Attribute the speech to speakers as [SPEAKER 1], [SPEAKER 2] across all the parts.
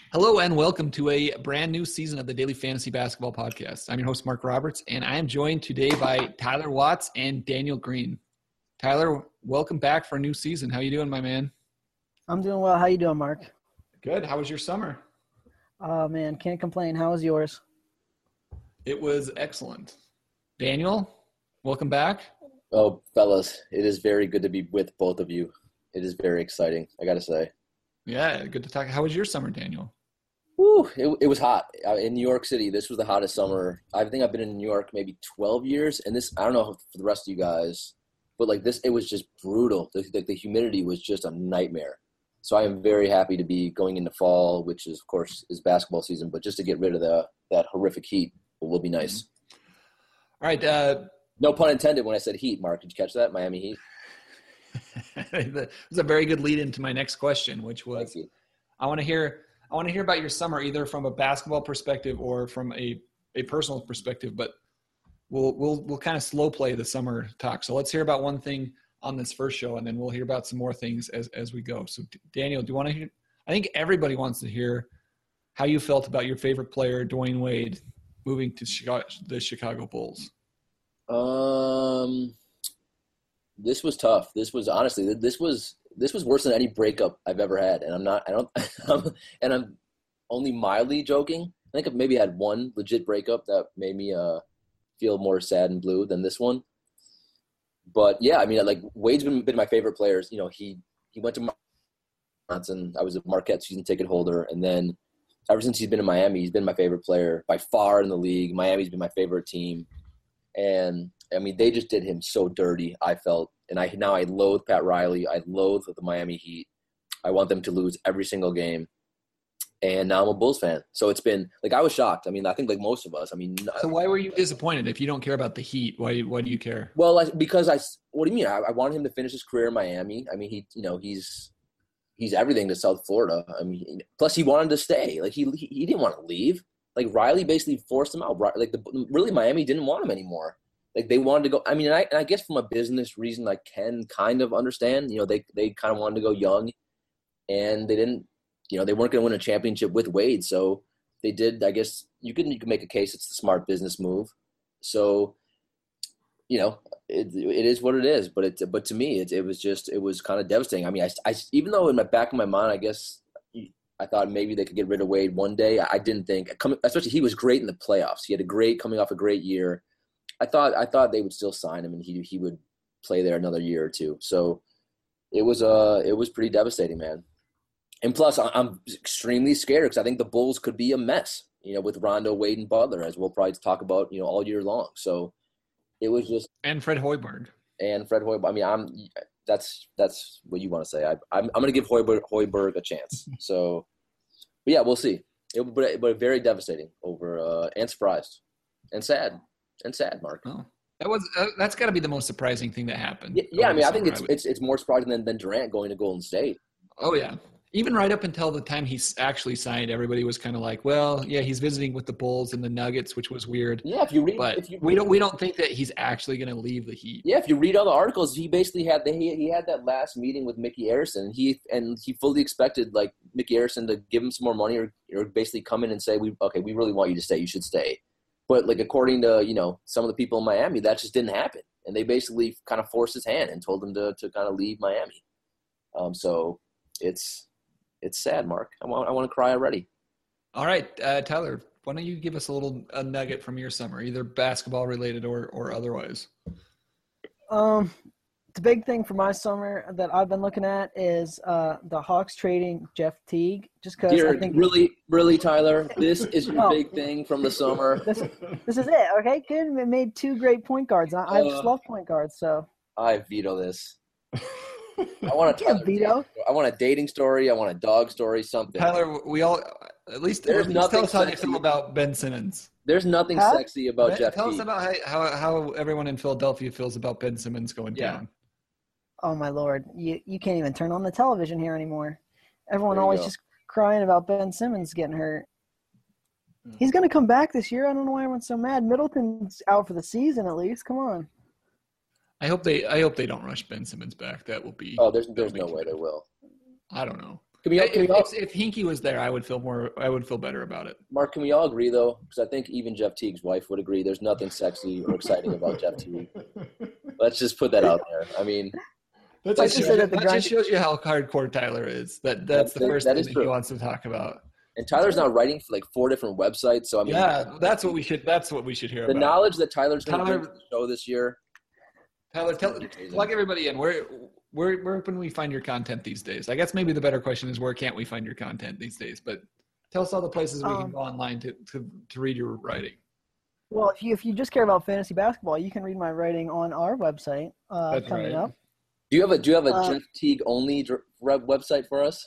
[SPEAKER 1] Hello and welcome to a brand new season of the Daily Fantasy Basketball Podcast. I'm your host, Mark Roberts, and I am joined today by Tyler Watts and Daniel Green. Tyler, welcome back for a new season. How you doing, my man?
[SPEAKER 2] I'm doing well. How you doing, Mark?
[SPEAKER 1] Good. How was your summer?
[SPEAKER 2] Oh, man, can't complain. How was yours?
[SPEAKER 1] It was excellent. Daniel, welcome back.
[SPEAKER 3] Oh, fellas, it is very good to be with both of you. It is very exciting, I got to say.
[SPEAKER 1] Yeah, good to talk. How was your summer, Daniel?
[SPEAKER 3] Woo, it was hot. In New York City, this was the hottest summer. I think I've been in New York maybe 12 years, and this, I don't know for the rest of you guys, but like this, it was just brutal. The humidity was just a nightmare. So I am very happy to be going into fall, which is, of course, is basketball season, but just to get rid of that horrific heat will be nice.
[SPEAKER 1] All right.
[SPEAKER 3] No pun intended when I said heat, Mark. Did you catch that? Miami Heat?
[SPEAKER 1] That was a very good lead into my next question, which was I want to hear about your summer, either from a basketball perspective or from a personal perspective, but we'll kind of slow play the summer talk. So let's hear about one thing on this first show, and then we'll hear about some more things as we go. So Daniel, do you want to hear? I think everybody wants to hear how you felt about your favorite player, Dwayne Wade, moving to the Chicago Bulls.
[SPEAKER 3] This was tough. This was honestly, this was worse than any breakup I've ever had. And I'm only mildly joking. I think I've maybe had one legit breakup that made me feel more sad and blue than this one. But yeah, I mean, like Wade's been my favorite players. You know, he went to Wisconsin. I was a Marquette season ticket holder, and then ever since he's been in Miami, he's been my favorite player by far in the league. Miami's been my favorite team, and I mean, they just did him so dirty, I felt. And I loathe Pat Riley. I loathe the Miami Heat. I want them to lose every single game. And now I'm a Bulls fan. So it's been – like I was shocked. I mean, I think like most of us. I mean –
[SPEAKER 1] So why were you disappointed if you don't care about the Heat? Why do you care?
[SPEAKER 3] Well, what do you mean? I wanted him to finish his career in Miami. I mean, he's everything to South Florida. I mean, plus he wanted to stay. Like he didn't want to leave. Like Riley basically forced him out. Like really Miami didn't want him anymore. Like they wanted to go. I mean, and I guess from a business reason, I can kind of understand. You know, they kind of wanted to go young, and they didn't. You know, they weren't going to win a championship with Wade, so they did. I guess you can make a case it's the smart business move. So, you know, it is what it is. But to me, it was kind of devastating. I mean, I even though in the back of my mind, I guess I thought maybe they could get rid of Wade one day. I didn't think, especially he was great in the playoffs. He had coming off a great year. I thought they would still sign him and he would play there another year or two. So it was pretty devastating, man. And plus, I'm extremely scared because I think the Bulls could be a mess, you know, with Rondo, Wade, and Butler, as we'll probably talk about, you know, all year long. So it was just
[SPEAKER 1] and Fred Hoiberg.
[SPEAKER 3] I mean, that's what you want to say. I'm going to give Hoiberg a chance. So, but yeah, we'll see. But very devastating over and surprised and sad. Mark.
[SPEAKER 1] Oh, that's got to be the most surprising thing that happened.
[SPEAKER 3] Yeah. I mean, I think it's more surprising than Durant going to Golden State.
[SPEAKER 1] Oh yeah, even right up until the time he's actually signed, everybody was kind of like, well, yeah, he's visiting with the Bulls and the Nuggets, which was weird.
[SPEAKER 3] Yeah,
[SPEAKER 1] we don't think that he's actually going to leave the Heat.
[SPEAKER 3] Yeah, if you read all the articles, he basically had that last meeting with Mickey Arison. He fully expected like Mickey Arison to give him some more money or basically come in and say, we really want you to stay. You should stay. But like according to, you know, some of the people in Miami, that just didn't happen. And they basically kind of forced his hand and told him to kind of leave Miami. So it's sad, Mark. I want to cry already.
[SPEAKER 1] All right, Tyler, why don't you give us a nugget from your summer, either basketball related or otherwise?
[SPEAKER 2] The big thing for my summer that I've been looking at is the Hawks trading Jeff Teague. Just because I think
[SPEAKER 3] really, Tyler, this is your big thing from the summer.
[SPEAKER 2] This is it. Okay, good. It made two great point guards. I just love point guards. So
[SPEAKER 3] I veto this. I want a dating story. I want a dog story. Something.
[SPEAKER 1] Tyler, we all at least tell us how you feel about Ben Simmons.
[SPEAKER 3] There's nothing sexy about Jeff
[SPEAKER 1] Tell
[SPEAKER 3] Teague.
[SPEAKER 1] us about how everyone in Philadelphia feels about Ben Simmons going down.
[SPEAKER 2] Oh my Lord, you can't even turn on the television here anymore. Everyone always just crying about Ben Simmons getting hurt. He's going to come back this year. I don't know why everyone's so mad. Middleton's out for the season at least. Come on.
[SPEAKER 1] I hope they don't rush Ben Simmons back. That will be.
[SPEAKER 3] Oh, there's no way they will.
[SPEAKER 1] I don't know. If Hinkie was there, I would feel better about it.
[SPEAKER 3] Mark, can we all agree though? Because I think even Jeff Teague's wife would agree. There's nothing sexy or exciting about Jeff Teague. Let's just put that out there. I mean,
[SPEAKER 1] that just shows you how hardcore Tyler is. That's the first thing that he wants to talk about.
[SPEAKER 3] And Tyler's now writing for like 4 different websites. So I mean,
[SPEAKER 1] that's what we should hear.
[SPEAKER 3] The knowledge that Tyler's going to bring to the show this year.
[SPEAKER 1] Tyler, plug everybody in. Where can we find your content these days? I guess maybe the better question is where can't we find your content these days? But tell us all the places we can go online to read your writing.
[SPEAKER 2] Well, if you just care about fantasy basketball, you can read my writing on our website coming up.
[SPEAKER 3] Do you have a Jeff Teague only website for us?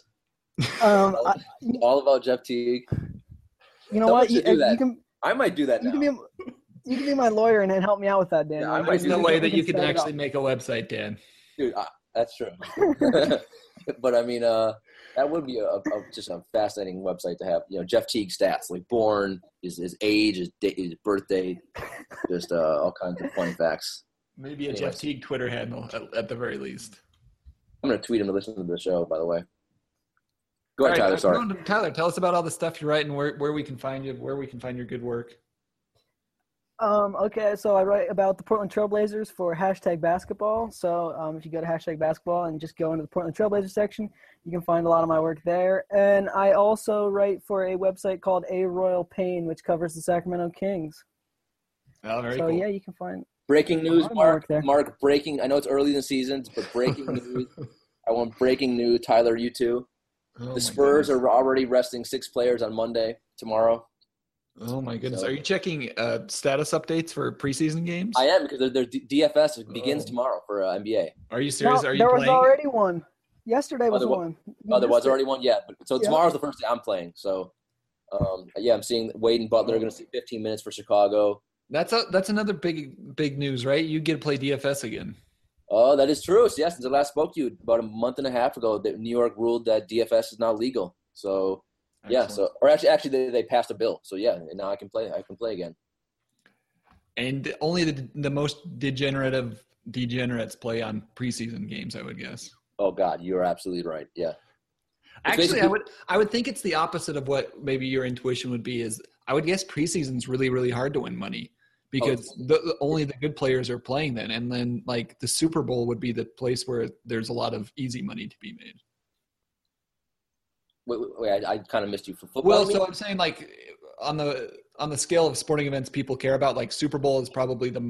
[SPEAKER 3] All about Jeff Teague.
[SPEAKER 2] You know what?
[SPEAKER 3] I might do that now.
[SPEAKER 2] You can be my lawyer and help me out with that, Dan.
[SPEAKER 3] Yeah,
[SPEAKER 1] there's no way that you can actually make a website, Dan.
[SPEAKER 3] Dude, that's true. But I mean, that would be just a fascinating website to have. You know, Jeff Teague stats, like born, his age, his birthday, just all kinds of fun facts.
[SPEAKER 1] Maybe a Jeff Teague Twitter handle at the very least.
[SPEAKER 3] I'm going to tweet him to listen to the show, by the way. Go ahead, Tyler. Sorry.
[SPEAKER 1] Tyler, tell us about all the stuff you write and where we can find you, where we can find your good work.
[SPEAKER 2] Okay, so I write about the Portland Trailblazers for #basketball. So if you go to #basketball and just go into the Portland Trailblazers section, you can find a lot of my work there. And I also write for a website called A Royal Pain, which covers the Sacramento Kings.
[SPEAKER 1] Oh, very cool.
[SPEAKER 2] Yeah, you can find
[SPEAKER 3] breaking news, Mark. Mark, breaking. I know it's early in the season, but breaking news. I want breaking news. Tyler, you too. The Spurs are already resting 6 players on Monday, tomorrow.
[SPEAKER 1] Oh, my goodness. So, are you checking status updates for preseason games?
[SPEAKER 3] I am, because their DFS begins tomorrow for NBA.
[SPEAKER 1] Are you serious?
[SPEAKER 2] No,
[SPEAKER 1] are you
[SPEAKER 2] there
[SPEAKER 1] playing?
[SPEAKER 2] was already one. Yesterday was one.
[SPEAKER 3] Oh, there was already one? Yeah. So tomorrow's the first day I'm playing. So, I'm seeing Wade and Butler are going to see 15 minutes for Chicago.
[SPEAKER 1] That's another big news, right? You get to play DFS again.
[SPEAKER 3] Oh, that is true. So, since I last spoke to you about a month and a half ago, that New York ruled that DFS is now legal. So, excellent. Yeah. So, or actually, they passed a bill. So, yeah, and now I can play. I can play again.
[SPEAKER 1] And only the most degenerates play on preseason games, I would guess.
[SPEAKER 3] Oh God, you're absolutely right. Yeah.
[SPEAKER 1] Actually, I would think it's the opposite of what maybe your intuition would be. Is I would guess preseason's really, really hard to win money because only the good players are playing then, and then like the Super Bowl would be the place where there's a lot of easy money to be made.
[SPEAKER 3] Wait, I kind of missed you for football.
[SPEAKER 1] Well, so I'm saying like on the scale of sporting events people care about, like Super Bowl is probably the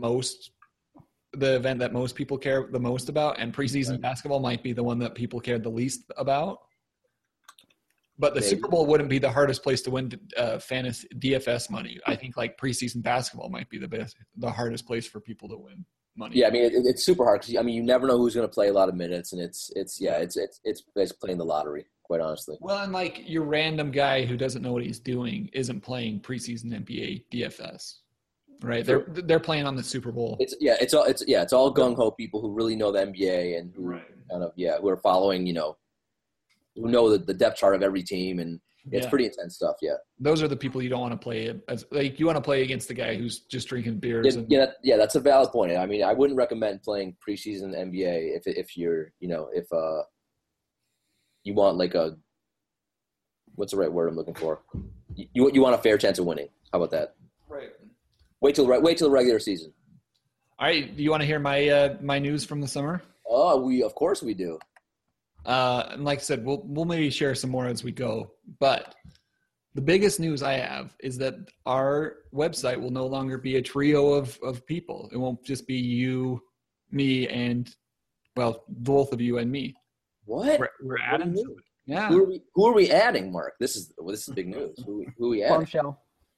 [SPEAKER 1] event that most people care the most about, and preseason basketball might be the one that people care the least about. But the Super Bowl wouldn't be the hardest place to win fantasy DFS money. I think like preseason basketball might be the hardest place for people to win money.
[SPEAKER 3] Yeah, I mean it's super hard because you never know who's going to play a lot of minutes, and it's basically playing the lottery, quite honestly.
[SPEAKER 1] Well, and like your random guy who doesn't know what he's doing isn't playing preseason NBA DFS. Right, they're playing on the Super Bowl. It's
[SPEAKER 3] all gung ho people who really know the NBA and who who are following, who know the depth chart of every team, and it's pretty intense stuff. Yeah,
[SPEAKER 1] those are the people you don't want to play as. Like you want to play against the guy who's just drinking beers.
[SPEAKER 3] That's a valid point. I mean, I wouldn't recommend playing preseason NBA if you're if you want like a what's the right word I'm looking for? You want a fair chance of winning. How about that?
[SPEAKER 1] Right.
[SPEAKER 3] Wait till the regular season.
[SPEAKER 1] All right. Do you want to hear my news from the summer?
[SPEAKER 3] Oh, of course we do.
[SPEAKER 1] And like I said, we'll maybe share some more as we go. But the biggest news I have is that our website will no longer be a trio of people. It won't just be you, me, and both of you and me.
[SPEAKER 3] What?
[SPEAKER 1] We're adding to it. Yeah.
[SPEAKER 3] Who are we adding, Mark? This is big news. Who are we adding?
[SPEAKER 2] Bombshell.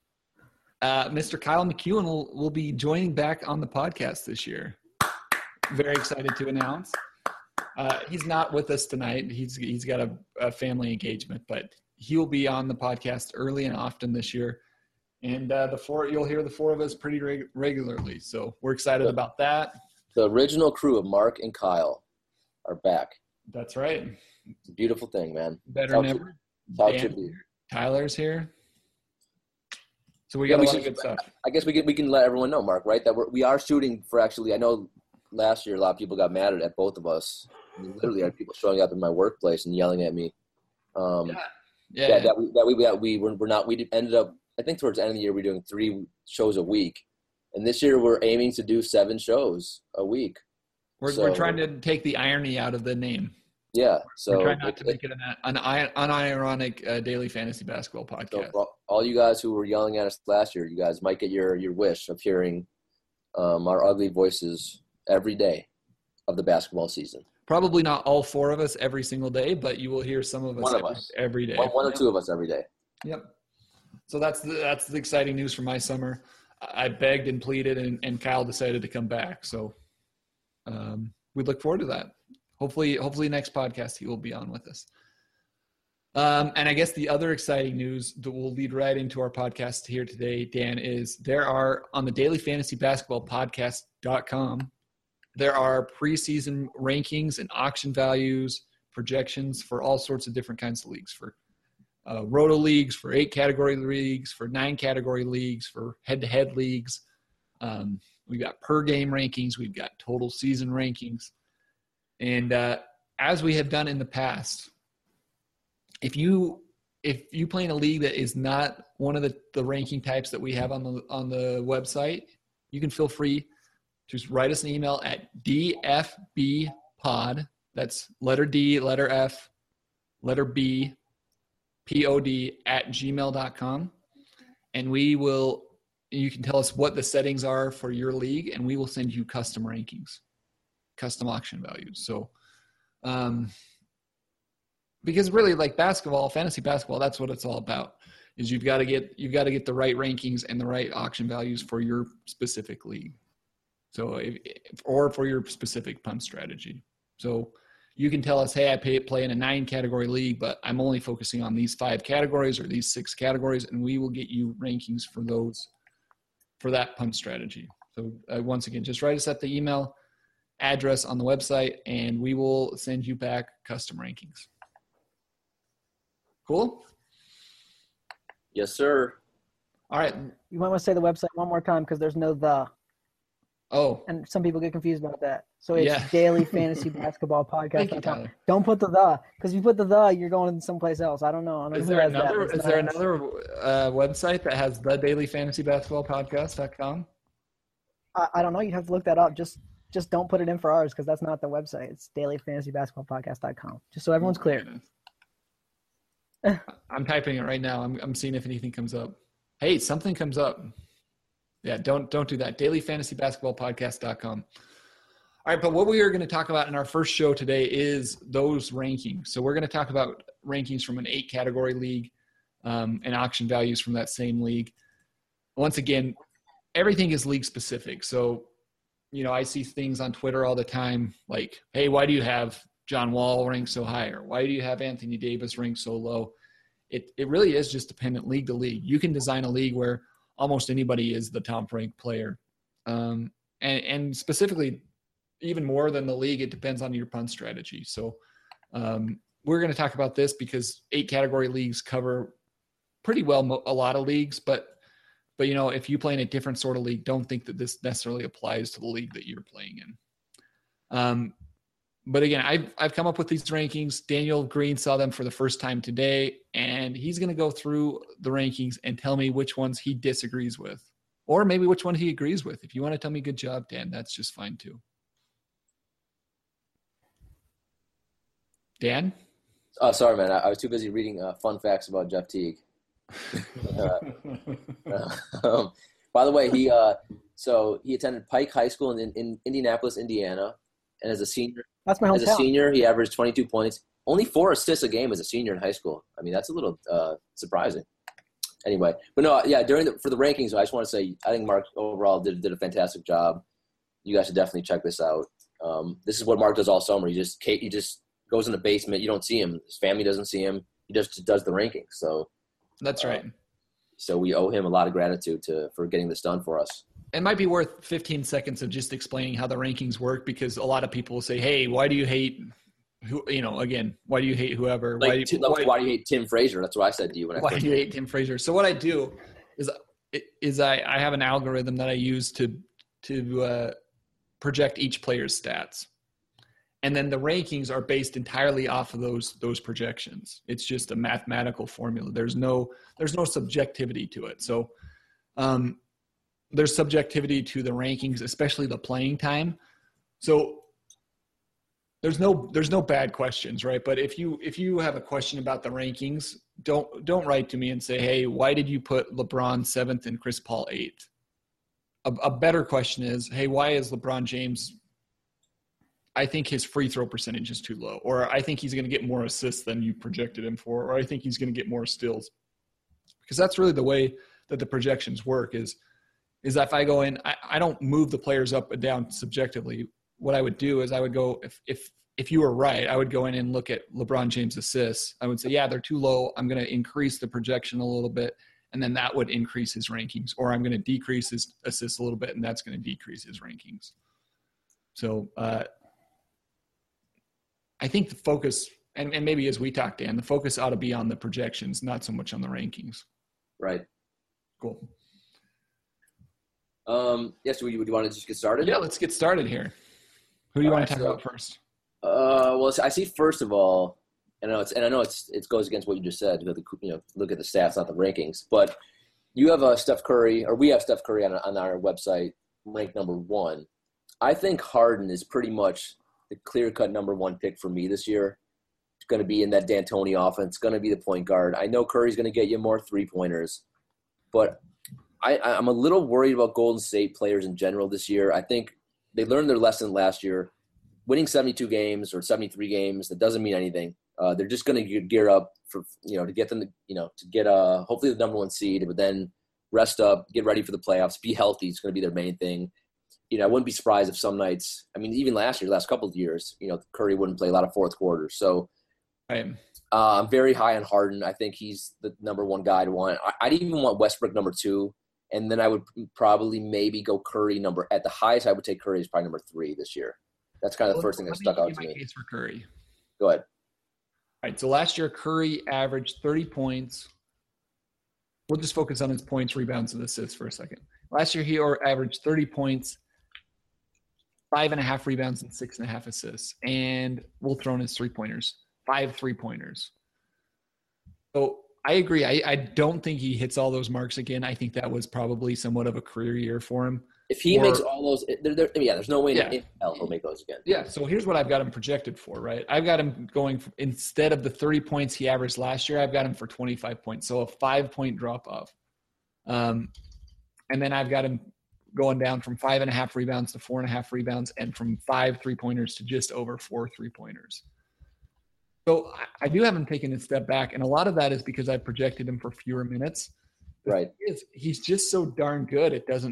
[SPEAKER 1] Mr. Kyle McEwen will be joining back on the podcast this year. Very excited to announce. He's not with us tonight. He's got a family engagement, but he will be on the podcast early and often this year. And you'll hear the 4 of us pretty regularly. So we're excited about that.
[SPEAKER 3] The original crew of Mark and Kyle are back.
[SPEAKER 1] That's right.
[SPEAKER 3] It's a beautiful thing, man.
[SPEAKER 1] Better than ever. Tyler's here. So we got a lot of good stuff.
[SPEAKER 3] I guess we can let everyone know, Mark, right? That we are shooting for actually. I know last year a lot of people got mad at both of us. I mean, literally, I had people showing up in my workplace and yelling at me We ended up, I think towards the end of the year, we're doing 3 shows a week. And this year we're aiming to do 7 shows a week.
[SPEAKER 1] We're trying to take the irony out of the name.
[SPEAKER 3] Yeah. So
[SPEAKER 1] we're trying not to make it an unironic daily fantasy basketball podcast.
[SPEAKER 3] So all you guys who were yelling at us last year, you guys might get your wish of hearing our ugly voices every day of the basketball season.
[SPEAKER 1] Probably not all 4 of us every single day, but you will hear some of us every day.
[SPEAKER 3] One or 2 of us every day.
[SPEAKER 1] Yep. So that's the exciting news for my summer. I begged and pleaded, and Kyle decided to come back. So we look forward to that. Hopefully next podcast he will be on with us. And I guess the other exciting news that will lead right into our podcast here today, Dan, is there are on the dailyfantasybasketballpodcast.com, there are preseason rankings and auction values, projections for all sorts of different kinds of leagues, for roto leagues, for 8-category leagues, for 9-category leagues, for head-to-head leagues. We've got per game rankings. We've got total season rankings. And as we have done in the past, if you play in a league that is not one of the ranking types that we have on the website, you can feel free to just write us an email at dfbpod. That's letter D, letter F, letter B, pod @gmail.com. And you can tell us what the settings are for your league, and we will send you custom rankings, custom auction values. So, because really, like basketball, fantasy basketball, that's what it's all about. Is you've got to get the right rankings and the right auction values for your specific league. So, or for your specific punt strategy. So, you can tell us, hey, I play in a 9-category league, but I'm only focusing on these 5 categories or these 6 categories, and we will get you rankings for that punt strategy. So once again, just write us at the email address on the website, and we will send you back custom rankings. Cool?
[SPEAKER 3] Yes, sir.
[SPEAKER 1] All right.
[SPEAKER 2] You might want to say the website one more time because there's no the.
[SPEAKER 1] Oh.
[SPEAKER 2] And some people get confused about that. So it's
[SPEAKER 1] Yeah.
[SPEAKER 2] Daily Fantasy Basketball Podcast.
[SPEAKER 1] Thank you, Tyler.
[SPEAKER 2] Don't put the because if you put the, you're going someplace else. I don't know.
[SPEAKER 1] Is there another website that has the Daily Fantasy Basketball Podcast.com?
[SPEAKER 2] I don't know. You'd have to look that up. Just don't put it in for ours because that's not the website. It's dailyfantasybasketballpodcast.com. Just so everyone's clear.
[SPEAKER 1] I'm typing it right now. I'm seeing if anything comes up. Hey, something comes up. Yeah, don't do that. dailyfantasybasketballpodcast.com. All right, but what we are going to talk about in our first show today is those rankings. So we're going to talk about rankings from an 8-category league and auction values from that same league. Once again, everything is league specific. So, I see things on Twitter all the time like, hey, why do you have John Wall ranked so high? Or why do you have Anthony Davis ranked so low? It really is just dependent league to league. You can design a league where almost anybody is the top-ranked player. And specifically, even more than the league, it depends on your punt strategy. So we're going to talk about this because 8-category leagues cover pretty well a lot of leagues. But if you play in a different sort of league, don't think that this necessarily applies to the league that you're playing in. But again, I've come up with these rankings. Daniel Green saw them for the first time today, and he's going to go through the rankings and tell me which ones he disagrees with, or maybe which one he agrees with. If you want to tell me good job, Dan, that's just fine too. Dan?
[SPEAKER 3] Oh, sorry, man. I was too busy reading fun facts about Jeff Teague. By the way, he attended Pike High School in Indianapolis, Indiana, and as a senior,
[SPEAKER 2] that's my hometown.
[SPEAKER 3] As a senior, he averaged 22 points, only 4 assists a game as a senior in high school. I mean, that's a little surprising. Anyway, but no, yeah. For the rankings, I just want to say I think Mark overall did a fantastic job. You guys should definitely check this out. This is what Mark does all summer. He just goes in the basement. You don't see him. His family doesn't see him. He just does the rankings. So
[SPEAKER 1] that's right.
[SPEAKER 3] So we owe him a lot of gratitude for getting this done for us.
[SPEAKER 1] It might be worth 15 seconds of just explaining how the rankings work, because a lot of people will say, hey, why do you hate why do you hate whoever?
[SPEAKER 3] Why do you hate Tim Frazier? That's what I said to you.
[SPEAKER 1] Why do you hate Tim Frazier? So what I do is I have an algorithm that I use to project each player's stats. And then the rankings are based entirely off of those projections. It's just a mathematical formula. There's no subjectivity to it. So there's subjectivity to the rankings, especially the playing time. So there's no bad questions, right? But if you have a question about the rankings, don't write to me and say, hey, why did you put LeBron 7th and Chris Paul 8th? A better question is, hey, why is LeBron James, I think his free throw percentage is too low, or I think he's going to get more assists than you projected him for, or I think he's going to get more steals. Because that's really the way that the projections work is that if I go in, I don't move the players up and down subjectively. What I would do is I would go, if you were right, I would go in and look at LeBron James assists. I would say, yeah, they're too low. I'm going to increase the projection a little bit, and then that would increase his rankings. Or I'm going to decrease his assists a little bit, and that's going to decrease his rankings. So I think the focus, and maybe as we talked, Dan, the focus ought to be on the projections, not so much on the rankings.
[SPEAKER 3] Right.
[SPEAKER 1] Cool.
[SPEAKER 3] Yes, would you want to just get started?
[SPEAKER 1] Yeah, let's get started here. Who do you want to talk about first?
[SPEAKER 3] Well, I see first of all, and I know it goes against what you just said. Look at the stats, not the rankings. But you have Steph Curry, or we have Steph Curry on our website ranked number 1. I think Harden is pretty much the clear-cut number 1 pick for me this year. It's going to be in that D'Antoni offense. It's going to be the point guard. I know Curry's going to get you more three-pointers, but I'm a little worried about Golden State players in general this year. I think they learned their lesson last year. Winning 72 games or 73 games, that doesn't mean anything. They're just going to gear up for to get them to get hopefully the number 1 seed, but then rest up, get ready for the playoffs, be healthy. It's going to be their main thing. I wouldn't be surprised if some nights, even last couple of years, Curry wouldn't play a lot of fourth quarters. So I'm very high on Harden. I think he's the number 1 guy to want. I'd even want Westbrook number 2. And then I would probably maybe go Curry at the highest. I would take Curry as probably number 3 this year. That's kind of the first thing that stuck out to me.
[SPEAKER 1] Case for Curry.
[SPEAKER 3] Go ahead.
[SPEAKER 1] All right. So last year, Curry averaged 30 points. We'll just focus on his points, rebounds, and assists for a second. Last year, he averaged 30 points, 5.5 rebounds, and 6.5 assists. And we'll throw in his 3-pointers, 5 3-pointers. So I agree. I don't think he hits all those marks again. I think that was probably somewhat of a career year for him.
[SPEAKER 3] If he makes all those, there's no way in hell he'll make those again.
[SPEAKER 1] Yeah, so here's what I've got him projected for, right? I've got him going instead of the 30 points he averaged last year, I've got him for 25 points, so a 5-point drop-off. And then I've got him going down from 5.5 rebounds to 4.5 rebounds and from 5 3-pointers to just over 4 3-pointers. So I do have him taking a step back, and a lot of that is because I projected him for fewer minutes.
[SPEAKER 3] Right.
[SPEAKER 1] He's just so darn good.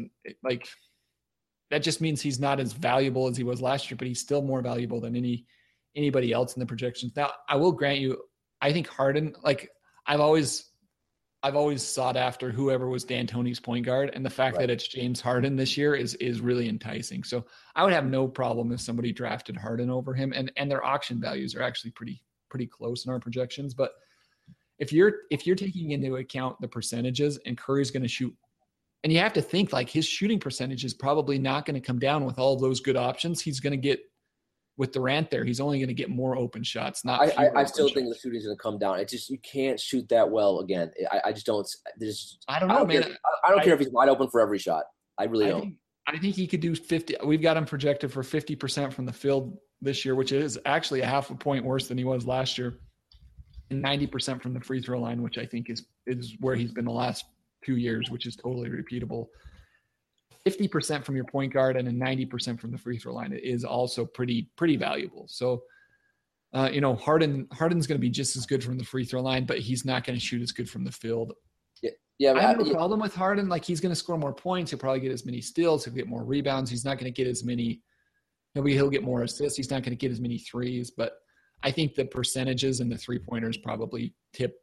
[SPEAKER 1] That just means he's not as valuable as he was last year, but he's still more valuable than anybody else in the projections. Now, I will grant you, I think Harden, I've always sought after whoever was D'Antoni's point guard, and the fact that it's James Harden this year is really enticing. So I would have no problem if somebody drafted Harden over him, and their auction values are actually pretty close in our projections. But if you're taking into account the percentages, and Curry's going to shoot, and you have to think his shooting percentage is probably not going to come down with all those good options. He's going to get, with Durant there, he's only going to get more open shots.
[SPEAKER 3] I still think the shooting's going to come down. It's just you can't shoot that well again. I just don't. I don't know, man. I don't care if he's wide open for every shot. I really don't.
[SPEAKER 1] I think he could do 50. We've got him projected for 50% from the field this year, which is actually a half a point worse than he was last year, and 90% from the free throw line, which I think is where he's been the last 2 years, which is totally repeatable. 50% from your point guard and a 90% from the free throw line is also pretty valuable. So, Harden's going to be just as good from the free throw line, but he's not going to shoot as good from the field.
[SPEAKER 3] Yeah,
[SPEAKER 1] I have no problem with Harden. He's going to score more points. He'll probably get as many steals. He'll get more rebounds. He's not going to get as many. He'll get more assists. He's not going to get as many threes. But I think the percentages and the 3-pointers probably tip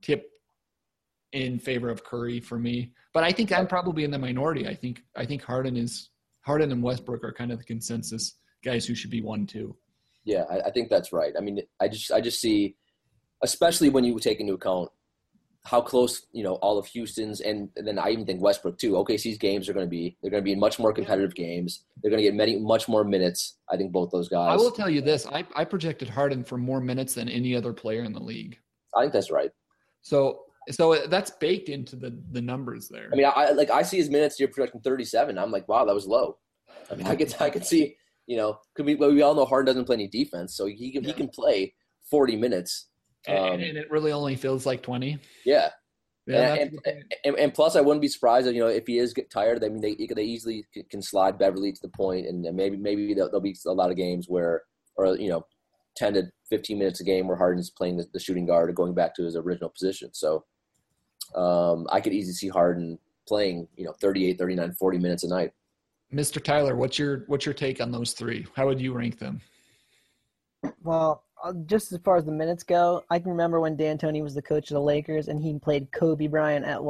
[SPEAKER 1] in favor of Curry for me. But I think I'm probably in the minority. I think Harden and Westbrook are kind of the consensus guys who should be 1-2.
[SPEAKER 3] Yeah, I think that's right. I mean, I just see, especially when you take into account how close, all of Houston's, and then I even think Westbrook too. OKC's games they're going to be in much more competitive games. They're going to get much more minutes. I think both those guys.
[SPEAKER 1] I will tell you this: I projected Harden for more minutes than any other player in the league.
[SPEAKER 3] I think that's right. So
[SPEAKER 1] that's baked into the numbers there.
[SPEAKER 3] I mean, I see his minutes. You're projecting 37. I'm like, wow, that was low. I mean, I could see, we all know Harden doesn't play any defense, so he can play 40 minutes.
[SPEAKER 1] And it really only feels like 20.
[SPEAKER 3] Yeah. And plus, I wouldn't be surprised if he is tired. I mean, they easily can slide Beverly to the point, and maybe there'll be a lot of games where, 10 to 15 minutes a game where Harden's playing the shooting guard or going back to his original position. So I could easily see Harden playing 38, 39, 40 minutes a night.
[SPEAKER 1] Mr. Tyler, what's your take on those three? How would you rank them?
[SPEAKER 2] Well, just as far as the minutes go, I can remember when D'Antoni was the coach of the Lakers and he played Kobe Bryant at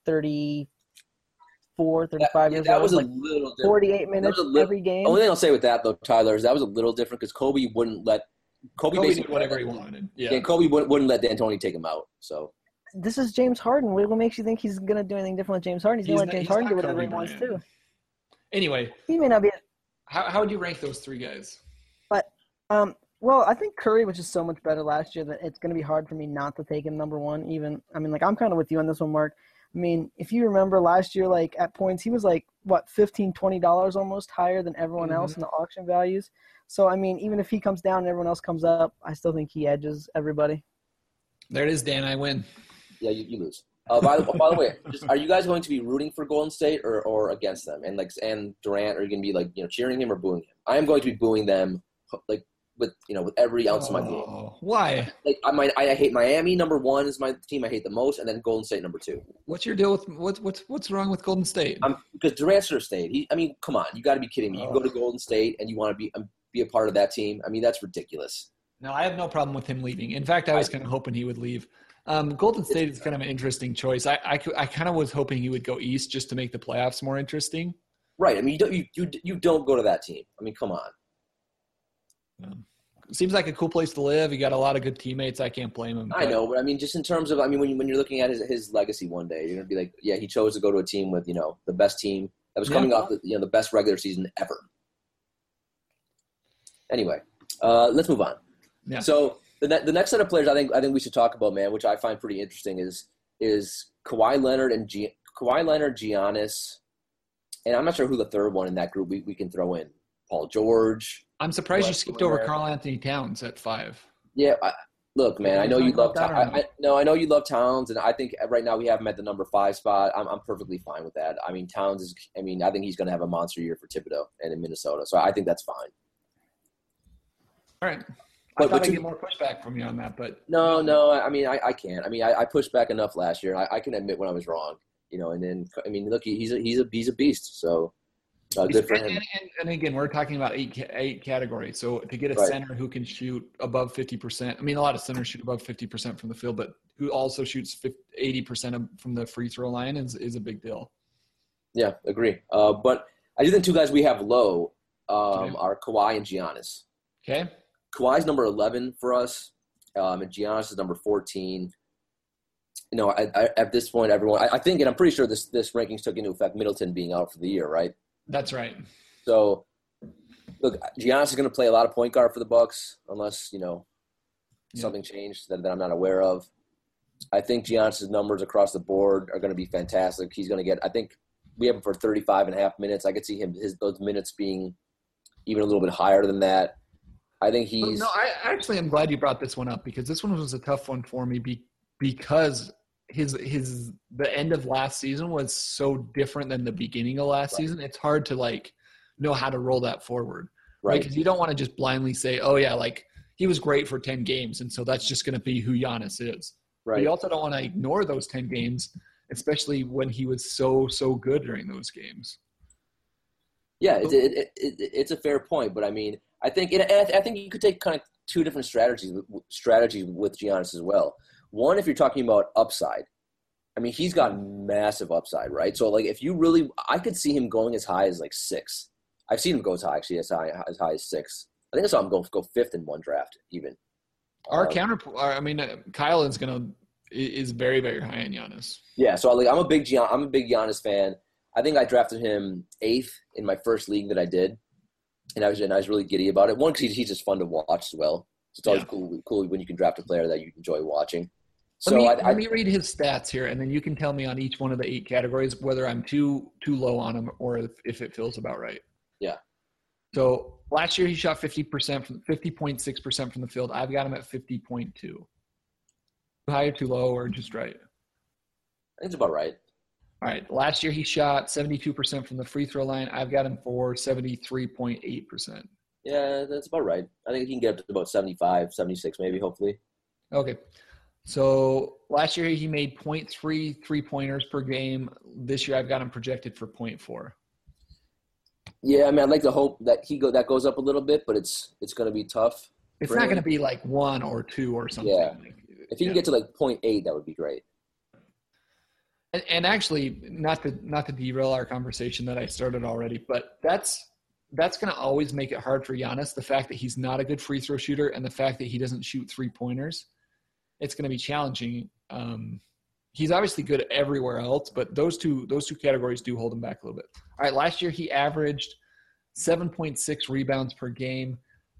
[SPEAKER 2] 34, 35 years old.
[SPEAKER 3] That was a little different.
[SPEAKER 2] 48 minutes every game.
[SPEAKER 3] Only thing I'll say with that, though, Tyler, is that was a little different because Kobe wouldn't let – Kobe basically
[SPEAKER 1] did whatever he wanted. Yeah,
[SPEAKER 3] and Kobe wouldn't let D'Antoni take him out. So
[SPEAKER 2] this is James Harden. What makes you think he's going to do anything different with James Harden? He's going to let James Harden do whatever he wants to.
[SPEAKER 1] Anyway.
[SPEAKER 2] He may not be –
[SPEAKER 1] How would you rank those three guys?
[SPEAKER 2] But well, I think Curry was just so much better last year that it's going to be hard for me not to take him number one. Even I'm kind of with you on this one, Mark. I mean, if you remember last year, at points he was $15, $20 almost higher than everyone else in the auction values. So I mean, even if he comes down and everyone else comes up, I still think he edges everybody.
[SPEAKER 1] There it is, Dan. I win.
[SPEAKER 3] Yeah, you lose. By the way, are you guys going to be rooting for Golden State or against them? And Durant, are you going to be cheering him or booing him? I am going to be booing them with every ounce of my being.
[SPEAKER 1] Why?
[SPEAKER 3] I hate Miami. Number one is my team I hate the most, and then Golden State number two.
[SPEAKER 1] What's your deal with what's wrong with Golden State?
[SPEAKER 3] Because Durant should have stayed. Come on, you got to be kidding me. You go to Golden State and you want to be a part of that team. I mean, that's ridiculous.
[SPEAKER 1] No, I have no problem with him leaving. In fact, I was kind of hoping he would leave. Golden State is kind of an interesting choice. I kind of was hoping he would go east just to make the playoffs more interesting.
[SPEAKER 3] Right. I mean, you don't go to that team. I mean, come on.
[SPEAKER 1] Seems like a cool place to live. You got a lot of good teammates. I can't blame him.
[SPEAKER 3] I know, but I mean, just in terms of, when you're looking at his legacy one day, you're gonna be like, yeah, he chose to go to a team with the best team that was coming off the best regular season ever. Anyway, let's move on. Yeah. So the next set of players I think we should talk about, man, which I find pretty interesting is Kawhi Leonard and Giannis, and I'm not sure who the third one in that group we can throw in. Paul George.
[SPEAKER 1] I'm surprised you skipped over Karl Anthony Towns at 5.
[SPEAKER 3] Yeah, look, man, I know you love I know you love Towns, and I think right now we have him at the number 5 spot. I'm perfectly fine with that. I mean, Towns is. I think he's going to have a monster year for Thibodeau and in Minnesota, so I think that's fine.
[SPEAKER 1] All right. I thought I'd get more pushback from you on that, but
[SPEAKER 3] no. I mean, I can't. I mean, I pushed back enough last year. I can admit when I was wrong, and then look, he's a beast. So. Good for him.
[SPEAKER 1] And again, we're talking about eight categories. So to get a center who can shoot above 50%, a lot of centers shoot above 50% from the field, but who also shoots 80% from the free throw line is a big deal.
[SPEAKER 3] Yeah, agree. But I do think two guys we have low are Kawhi and Giannis.
[SPEAKER 1] Okay.
[SPEAKER 3] Kawhi's number 11 for us, and Giannis is number 14. At this point, everyone, I think, and I'm pretty sure this rankings took into effect Middleton being out for the year, right?
[SPEAKER 1] That's right.
[SPEAKER 3] So, look, Giannis is going to play a lot of point guard for the Bucks, unless something changed that I'm not aware of. I think Giannis's numbers across the board are going to be fantastic. He's going to get. I think we have him for 35.5 minutes. I could see those minutes being even a little bit higher than that. I think he's.
[SPEAKER 1] No, I actually am glad you brought this one up because this one was a tough one for me because the end of last season was so different than the beginning of last season. It's hard to know how to roll that forward, right? Because you don't want to just blindly say, oh yeah, he was great for 10 games. And so that's just going to be who Giannis is. Right. But you also don't want to ignore those 10 games, especially when he was so good during those games.
[SPEAKER 3] Yeah, it's a fair point, but I think you could take kind of two different strategies with Giannis as well. One, if you're talking about upside, he's got massive upside, right? So, if you really – I could see him going as high as, 6. I've seen him go as high as 6. I think I saw him go 5th in one draft even.
[SPEAKER 1] Kyle is going to is very, very high in Giannis.
[SPEAKER 3] Yeah, so I'm a big Giannis fan. I think I drafted him 8th in my first league that I did, and I was really giddy about it. One, because he's just fun to watch as well. So it's always cool when you can draft a player that you enjoy watching. So
[SPEAKER 1] let me read his stats here, and then you can tell me on each one of the 8 categories whether I'm too low on him or if it feels about right.
[SPEAKER 3] Yeah.
[SPEAKER 1] So last year he shot 50.6% from the field. I've got him at 50.2. Too high or too low or just right?
[SPEAKER 3] I think it's about right.
[SPEAKER 1] All right. Last year he shot 72% from the free throw line. I've got him for 73.8%.
[SPEAKER 3] Yeah, that's about right. I think he can get up to about 75, 76 maybe, hopefully.
[SPEAKER 1] Okay. So last year he made 0.3 3-pointers per game. This year I've got him projected for 0.4.
[SPEAKER 3] Yeah, I mean, I'd like to hope that that goes up a little bit, but it's going to be tough.
[SPEAKER 1] It's not going to be like 1 or 2 or something.
[SPEAKER 3] Yeah. If he can get to like 0.8, that would be great.
[SPEAKER 1] And actually, not to derail our conversation that I started already, but that's going to always make it hard for Giannis. The fact that he's not a good free throw shooter and the fact that he doesn't shoot 3-pointers, it's going to be challenging. He's obviously good everywhere else, but those two categories do hold him back a little bit. All right, last year he averaged 7.6 rebounds per game.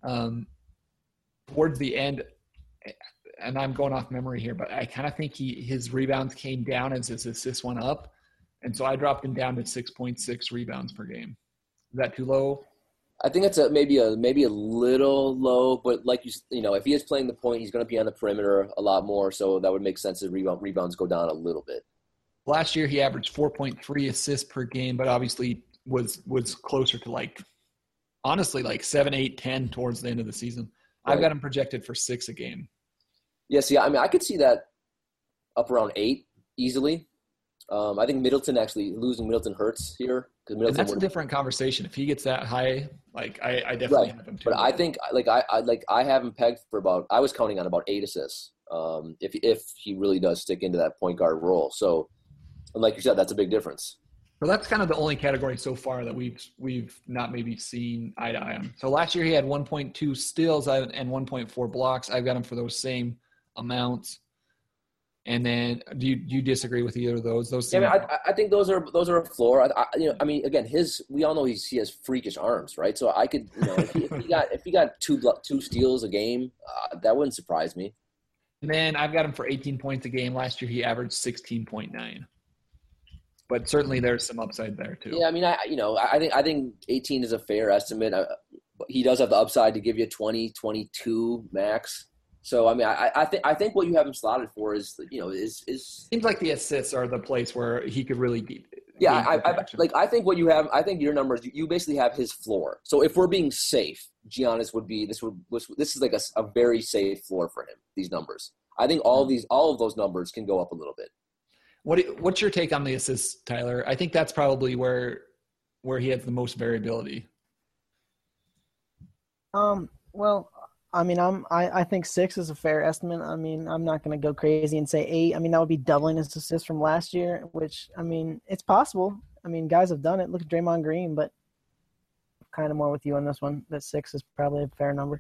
[SPEAKER 1] Towards the end, and I'm going off memory here, but I kind of think his rebounds came down as his assists went up, and so I dropped him down to 6.6 rebounds per game. Is that too low?
[SPEAKER 3] I think it's maybe a little low, but like you know, if he is playing the point, he's going to be on the perimeter a lot more, so that would make sense that rebounds go down a little bit.
[SPEAKER 1] Last year he averaged 4.3 assists per game, but obviously was closer to like 7, 8, 10 towards the end of the season. Right. I've got him projected for 6 a game.
[SPEAKER 3] Yeah, see, I mean, I could see that up around 8 easily. I think losing Middleton hurts here.
[SPEAKER 1] And that's a different conversation. If he gets that high, like I definitely have him too.
[SPEAKER 3] But I think I have him pegged for I was counting on about 8 assists. If he really does stick into that point guard role. So, and like you said, that's a big difference.
[SPEAKER 1] So that's kind of the only category so far that we've not maybe seen eye to eye on. So last year he had 1.2 steals and 1.4 blocks. I've got him for those same amounts. And then, do you disagree with either of those?
[SPEAKER 3] I think those are a floor. I mean, again, we all know he has freakish arms, right? So I could, if he got two steals a game, that wouldn't surprise me.
[SPEAKER 1] And then I've got him for 18 points a game. Last year he averaged 16.9. But certainly there's some upside there too.
[SPEAKER 3] Yeah, I mean, I think 18 is a fair estimate. He does have the upside to give you 20, 22 max. So, I mean, I think what you have him slotted for is
[SPEAKER 1] seems like the assists are the place where he could really be.
[SPEAKER 3] Yeah, I think what you have. I think your numbers. You basically have his floor. So if we're being safe, Giannis would be. This is like a very safe floor for him. These numbers. I think all of those numbers can go up a little bit.
[SPEAKER 1] What's your take on the assists, Tyler? I think that's probably where he has the most variability.
[SPEAKER 2] Well, I mean, I think 6 is a fair estimate. I mean, I'm not going to go crazy and say 8. I mean, that would be doubling his assists from last year, which, I mean, it's possible. I mean, guys have done it. Look at Draymond Green, but kind of more with you on this one. That 6 is probably a fair number.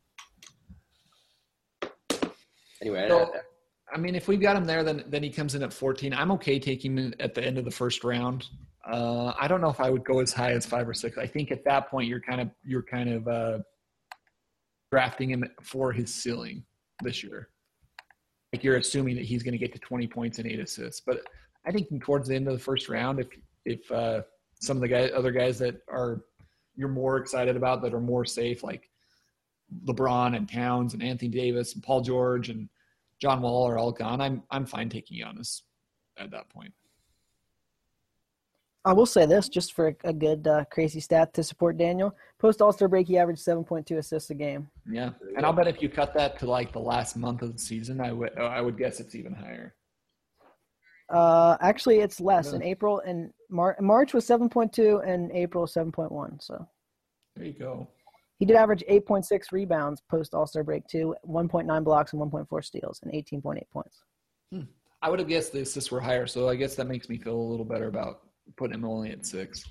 [SPEAKER 3] Anyway,
[SPEAKER 1] so, I mean, if we've got him there, then he comes in at 14. I'm okay taking him at the end of the first round. I don't know if I would go as high as 5 or 6. I think at that point you're kind of drafting him for his ceiling this year. Like you're assuming that he's going to get to 20 points and 8 assists. But I think towards the end of the first round, if some of the other guys that you're more excited about that are more safe, like LeBron and Towns and Anthony Davis and Paul George and John Wall are all gone, I'm fine taking Giannis at that point.
[SPEAKER 2] I will say this, just for a good crazy stat to support Daniel. Post All-Star break, he averaged 7.2 assists a game.
[SPEAKER 1] Yeah, and I'll bet if you cut that to like the last month of the season, I would guess it's even higher.
[SPEAKER 2] Actually, it's less. Really? In April and March was 7.2, and April 7.1. So
[SPEAKER 1] there you go.
[SPEAKER 2] He did average 8.6 rebounds post All-Star break too, 1.9 blocks and 1.4 steals, and 18.8 points.
[SPEAKER 1] I would have guessed the assists were higher, so I guess that makes me feel a little better about putting him only at 6.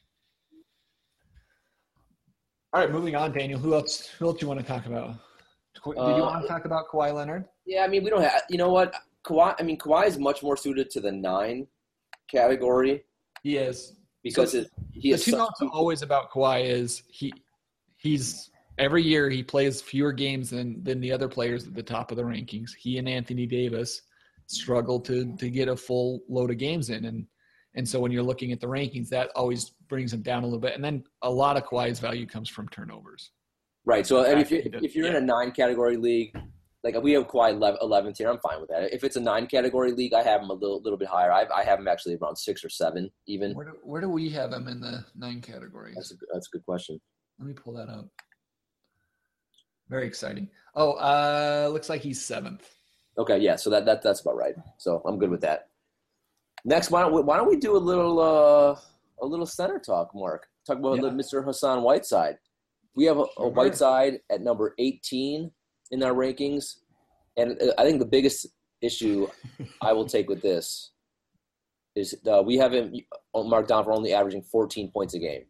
[SPEAKER 1] All right, moving on, Daniel. Who else do you want to talk about? Did you want to talk about Kawhi Leonard?
[SPEAKER 3] Yeah, I mean, we don't have – you know what? Kawhi is much more suited to the 9 category.
[SPEAKER 1] He is.
[SPEAKER 3] Because
[SPEAKER 1] the two notes always about Kawhi is he's every year he plays fewer games than the other players at the top of the rankings. He and Anthony Davis struggle to get a full load of games in. And so when you're looking at the rankings, that always brings him down a little bit. And then a lot of Kawhi's value comes from turnovers.
[SPEAKER 3] Right. So if you're in a 9 category league, like we have Kawhi 11th here, I'm fine with that. If it's a 9 category league, I have him a little bit higher. I have him actually around 6 or 7 even.
[SPEAKER 1] Where do we have him in the 9 categories?
[SPEAKER 3] That's a good question.
[SPEAKER 1] Let me pull that up. Very exciting. Oh, looks like he's 7th.
[SPEAKER 3] Okay, yeah. So that's about right. So I'm good with that. Next, why don't we do a little center talk, Mark? Talk about Mr. Hassan Whiteside. We have a Whiteside at number 18 in our rankings, and I think the biggest issue I will take with this is we have him marked down for only averaging 14 points a game.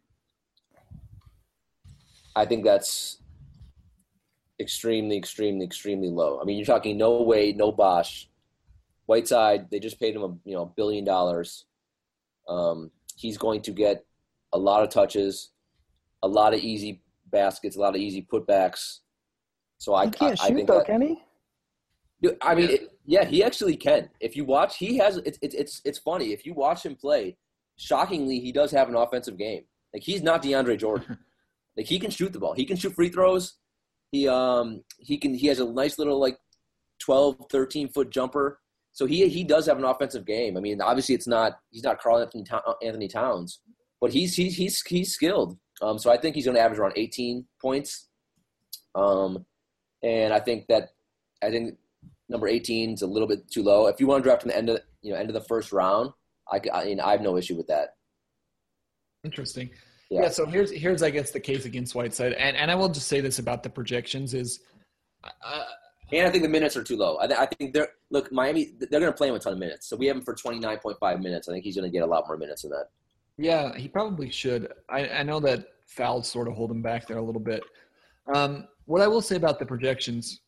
[SPEAKER 3] I think that's extremely, extremely, extremely low. I mean, you're talking no Wade, no Bosh. Whiteside, they just paid him $1 billion. He's going to get a lot of touches, a lot of easy baskets, a lot of easy putbacks. So
[SPEAKER 2] he can't shoot though, can he?
[SPEAKER 3] I mean, he actually can. If you watch, he has. It's funny if you watch him play. Shockingly, he does have an offensive game. Like he's not DeAndre Jordan. Like he can shoot the ball. He can shoot free throws. He has a nice little 12, 13 foot jumper. So he does have an offensive game. I mean, obviously he's not Karl Anthony Towns, but he's skilled. So I think he's going to average around 18 points. And I think number 18 is a little bit too low. If you want to draft in the end of the first round, I have no issue with that.
[SPEAKER 1] Interesting. Yeah. So here's I guess the case against Whiteside, and I will just say this about the projections is.
[SPEAKER 3] And I think the minutes are too low. I think Miami, they're going to play him a ton of minutes. So we have him for 29.5 minutes. I think he's going to get a lot more minutes than that.
[SPEAKER 1] Yeah, he probably should. I know that fouls sort of hold him back there a little bit. What I will say about the projections,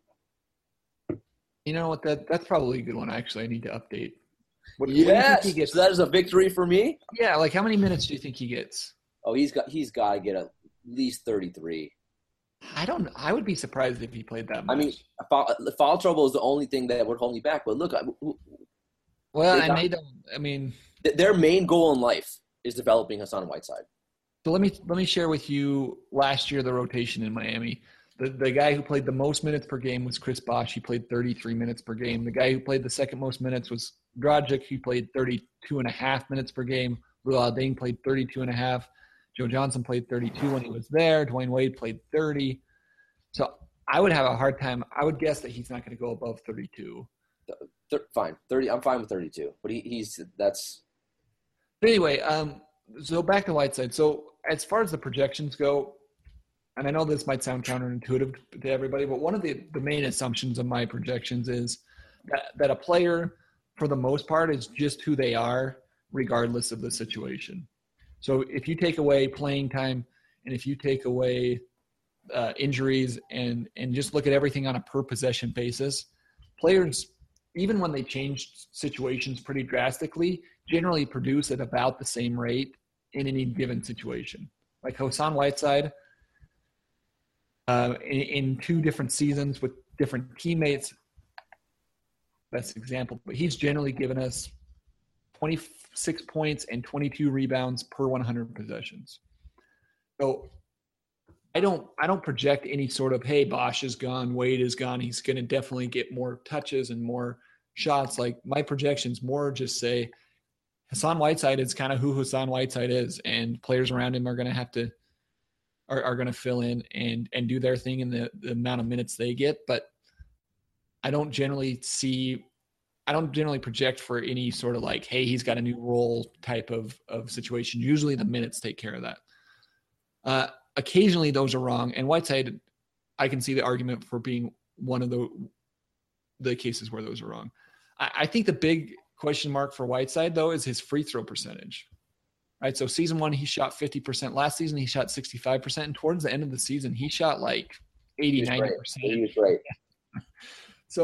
[SPEAKER 1] you know what, that's probably a good one, actually. I need to update. What do you think he gets?
[SPEAKER 3] So that is a victory for me?
[SPEAKER 1] Yeah, how many minutes do you think he gets?
[SPEAKER 3] Oh, he's got to get at least 33.
[SPEAKER 1] I would be surprised if he played that much.
[SPEAKER 3] I mean, foul trouble is the only thing that would hold me back. But look, their main goal in life is developing Hassan Whiteside.
[SPEAKER 1] So let me share with you last year the rotation in Miami. The guy who played the most minutes per game was Chris Bosh. He played 33 minutes per game. The guy who played the second most minutes was Dragic. He played 32.5 minutes per game. Lou Alding played 32.5. Joe Johnson played 32 when he was there. Dwayne Wade played 30. So I would have a hard time. I would guess that he's not going to go above 32.
[SPEAKER 3] Fine. 30. I'm fine with 32. But that's.
[SPEAKER 1] But anyway, so back to Whiteside. So as far as the projections go, and I know this might sound counterintuitive to everybody, but one of the main assumptions of my projections is that a player, for the most part, is just who they are, regardless of the situation. So if you take away playing time and if you take away injuries and just look at everything on a per possession basis, players, even when they change situations pretty drastically, generally produce at about the same rate in any given situation. Like Hassan Whiteside, in 2 different seasons with different teammates, best example, but he's generally given us 26 points and 22 rebounds per 100 possessions. So I don't project any sort of, hey, Bosh is gone, Wade is gone, he's going to definitely get more touches and more shots. Like my projections more just say Hassan Whiteside is kind of who Hassan Whiteside is, and players around him are going to have to are going to fill in and do their thing in the amount of minutes they get. But I don't generally project for any sort of hey, he's got a new role type of situation. Usually the minutes take care of that. Occasionally those are wrong. And Whiteside, I can see the argument for being one of the cases where those are wrong. I think the big question mark for Whiteside, though, is his free throw percentage. Right? So season 1, he shot 50%. Last season, he shot 65%. And towards the end of the season, he shot 80, 90%.
[SPEAKER 3] He was right.
[SPEAKER 1] So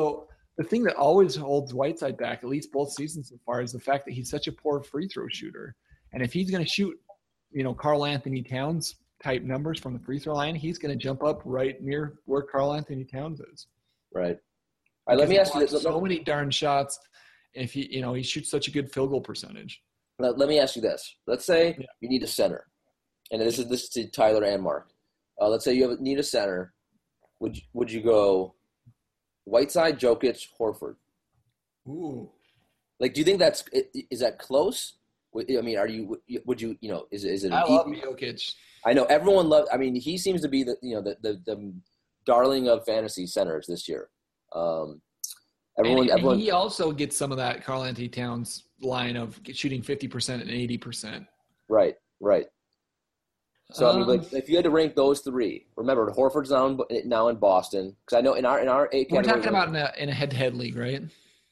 [SPEAKER 1] the thing that always holds Whiteside back, at least both seasons so far, is the fact that he's such a poor free throw shooter. And if he's going to shoot, Karl Anthony Towns type numbers from the free throw line, he's going to jump up right near where Karl Anthony Towns is.
[SPEAKER 3] Right. All right, let me ask you this.
[SPEAKER 1] So many darn shots. If he shoots such a good field goal percentage.
[SPEAKER 3] Let me ask you this. Let's say you need a center, and this is to Tyler and Mark. Let's say you need a center. Would you go Whiteside, Jokic, Horford?
[SPEAKER 1] Ooh.
[SPEAKER 3] Like, do you think is that close? I mean, would you is it?
[SPEAKER 1] I love Jokic.
[SPEAKER 3] I know everyone loves. I mean, he seems to be the darling of fantasy centers this year. Everyone.
[SPEAKER 1] He also gets some of that Karl Anthony Towns line of shooting 50% and 80%.
[SPEAKER 3] Right. So I mean, like, if you had to rank those three, remember Horford's now in Boston, because I know in our eight.
[SPEAKER 1] We're talking about in a head-to-head league, right?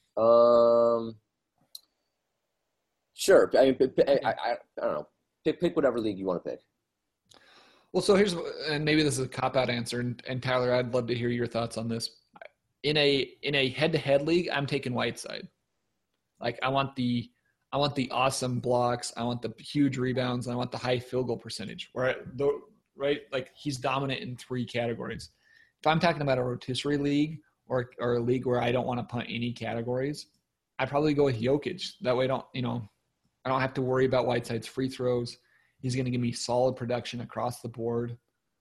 [SPEAKER 3] Sure. I mean, I don't know. Pick whatever league you want to pick.
[SPEAKER 1] Well, so and maybe this is a cop-out answer, and Tyler, I'd love to hear your thoughts on this. In a head-to-head league, I'm taking Whiteside. Like, I want the awesome blocks, I want the huge rebounds, and I want the high field goal percentage. Right? Like, he's dominant in three categories. If I'm talking about a rotisserie league or a league where I don't want to punt any categories, I'd probably go with Jokic. That way, I don't have to worry about Whiteside's free throws. He's going to give me solid production across the board.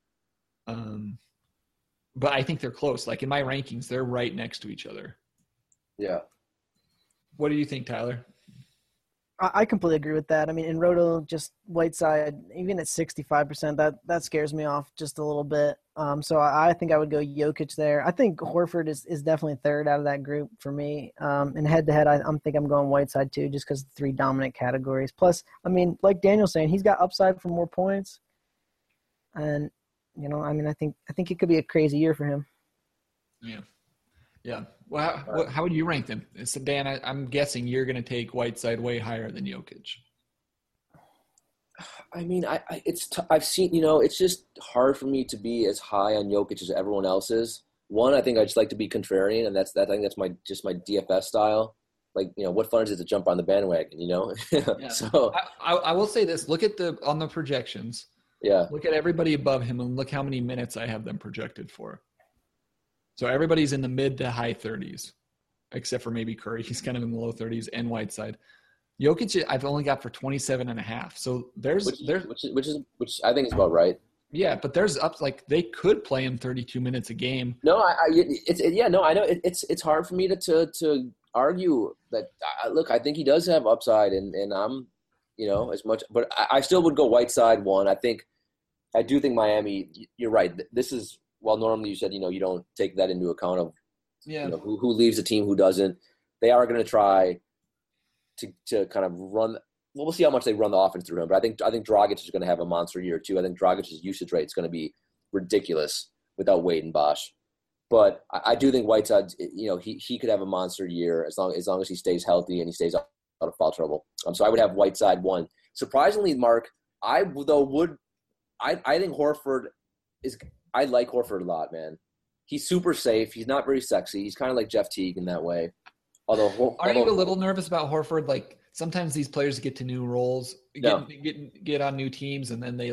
[SPEAKER 1] But I think they're close. Like, in my rankings, they're right next to each other.
[SPEAKER 3] Yeah.
[SPEAKER 1] What do you think, Tyler?
[SPEAKER 2] I completely agree with that. I mean, in Roto, just Whiteside, even at 65%, that scares me off just a little bit. So I think I would go Jokic there. I think Horford is definitely third out of that group for me. And head-to-head, I think I'm going Whiteside too, just because of the three dominant categories. Plus, I mean, like Daniel's saying, he's got upside for more points. And, I think it could be a crazy year for him.
[SPEAKER 1] Yeah. Well, how would you rank them? So Dan, I'm guessing you're going to take Whiteside way higher than Jokic.
[SPEAKER 3] I mean, I've seen, it's just hard for me to be as high on Jokic as everyone else is. One, I think I just like to be contrarian, and I think that's my DFS style. Like, what fun is it to jump on the bandwagon,
[SPEAKER 1] Yeah.
[SPEAKER 3] So
[SPEAKER 1] I will say this: look at on the projections.
[SPEAKER 3] Yeah.
[SPEAKER 1] Look at everybody above him, and look how many minutes I have them projected for. So everybody's in the mid to high 30s, except for maybe Curry. He's kind of in the low 30s, and Whiteside. Jokic, I've only got for 27.5. So
[SPEAKER 3] which I think is about right.
[SPEAKER 1] Yeah, but there's they could play him 32 minutes a game.
[SPEAKER 3] No, I know it's hard for me to argue that. Look, I think he does have upside, and I'm, as much, but I still would go Whiteside one. I do think Miami. You're right. This is. Well, normally you said, you don't take that into account of who leaves the team, who doesn't. They are going to try to kind of run. Well, we'll see how much they run the offense through him. But I think Dragic is going to have a monster year too. I think Dragic's usage rate is going to be ridiculous without Wade and Bosh. But I do think Whiteside, he could have a monster year as long as he stays healthy and he stays out of foul trouble. So I would have Whiteside one. Surprisingly, Mark, I think Horford is. I like Horford a lot, man. He's super safe. He's not very sexy. He's kind of like Jeff Teague in that way.
[SPEAKER 1] Are you a little nervous about Horford? Like, sometimes these players get to new roles, get on new teams, and then they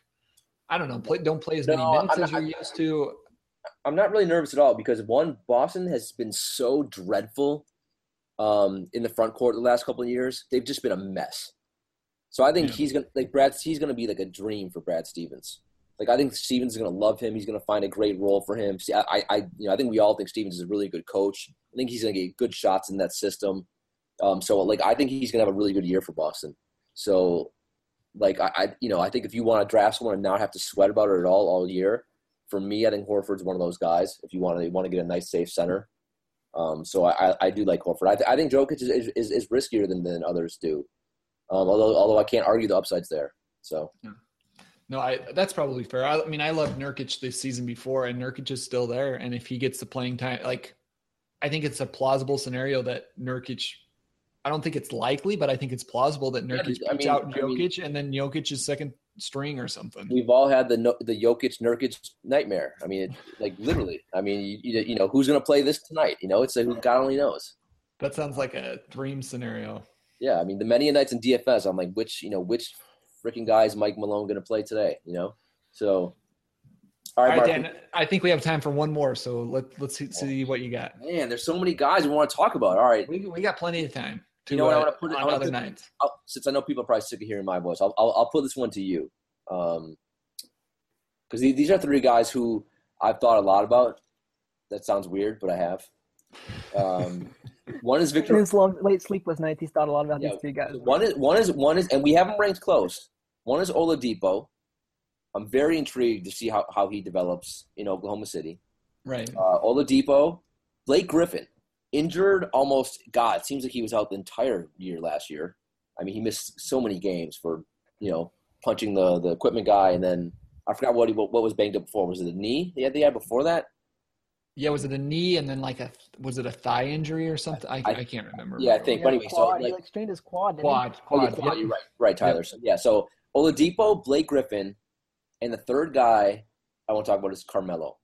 [SPEAKER 1] don't play as many minutes as you're used to.
[SPEAKER 3] I'm not really nervous at all because, one, Boston has been so dreadful in the front court the last couple of years. They've just been a mess. So I think he's gonna be like a dream for Brad Stevens. Like, I think Stevens is going to love him. He's going to find a great role for him. See, I think we all think Stevens is a really good coach. I think he's going to get good shots in that system. So I think he's going to have a really good year for Boston. So, I think if you want to draft someone and not have to sweat about it at all year, for me, I think Horford's one of those guys. If you want to get a nice, safe center. So I do like Horford. I think Jokic is riskier than others do. Although I can't argue the upsides there. So.
[SPEAKER 1] Yeah. No, that's probably fair. I mean, I loved Nurkic this season before, and Nurkic is still there. And if he gets the playing time, I think it's a plausible scenario that Nurkic – I don't think it's likely, but I think it's plausible that Nurkic beats out Jokic, and then Jokic is second string or something.
[SPEAKER 3] We've all had the Jokic Nurkic nightmare. I mean, literally. I mean, you know, who's going to play this tonight? You know, it's like God only knows.
[SPEAKER 1] That sounds like a dream scenario.
[SPEAKER 3] Yeah, I mean, the many nights in DFS, I'm like, which freaking guy is Mike Malone going to play today? You know, so.
[SPEAKER 1] All right, Dan. I think we have time for one more, so let's see what you got.
[SPEAKER 3] Man, there's so many guys we want to talk about. All right,
[SPEAKER 1] we got plenty of time.
[SPEAKER 3] You know what I want to put
[SPEAKER 1] on other nights.
[SPEAKER 3] Since I know people are probably sick of hearing my voice, I'll put this one to you, because these are three guys who I've thought a lot about. That sounds weird, but I have. One is Victor.
[SPEAKER 2] In his late sleepless nights, he's thought a lot about these two guys.
[SPEAKER 3] One is, and we haven't ranked close. One is Oladipo. I'm very intrigued to see how he develops in Oklahoma City.
[SPEAKER 1] Right.
[SPEAKER 3] Oladipo, Blake Griffin, injured almost. God, it seems like he was out the entire year last year. I mean, he missed so many games for punching the equipment guy, and then I forgot what was banged up before. Was it the knee he had before that?
[SPEAKER 1] Yeah, was it a knee and then was it a thigh injury or something? I can't remember.
[SPEAKER 3] Yeah, I think. But anyway,
[SPEAKER 2] quad. He strained his quad.
[SPEAKER 1] Quad.
[SPEAKER 3] Yeah, you're right, Tyler. Yep. So Oladipo, Blake Griffin. And the third guy I want to talk about is Carmelo.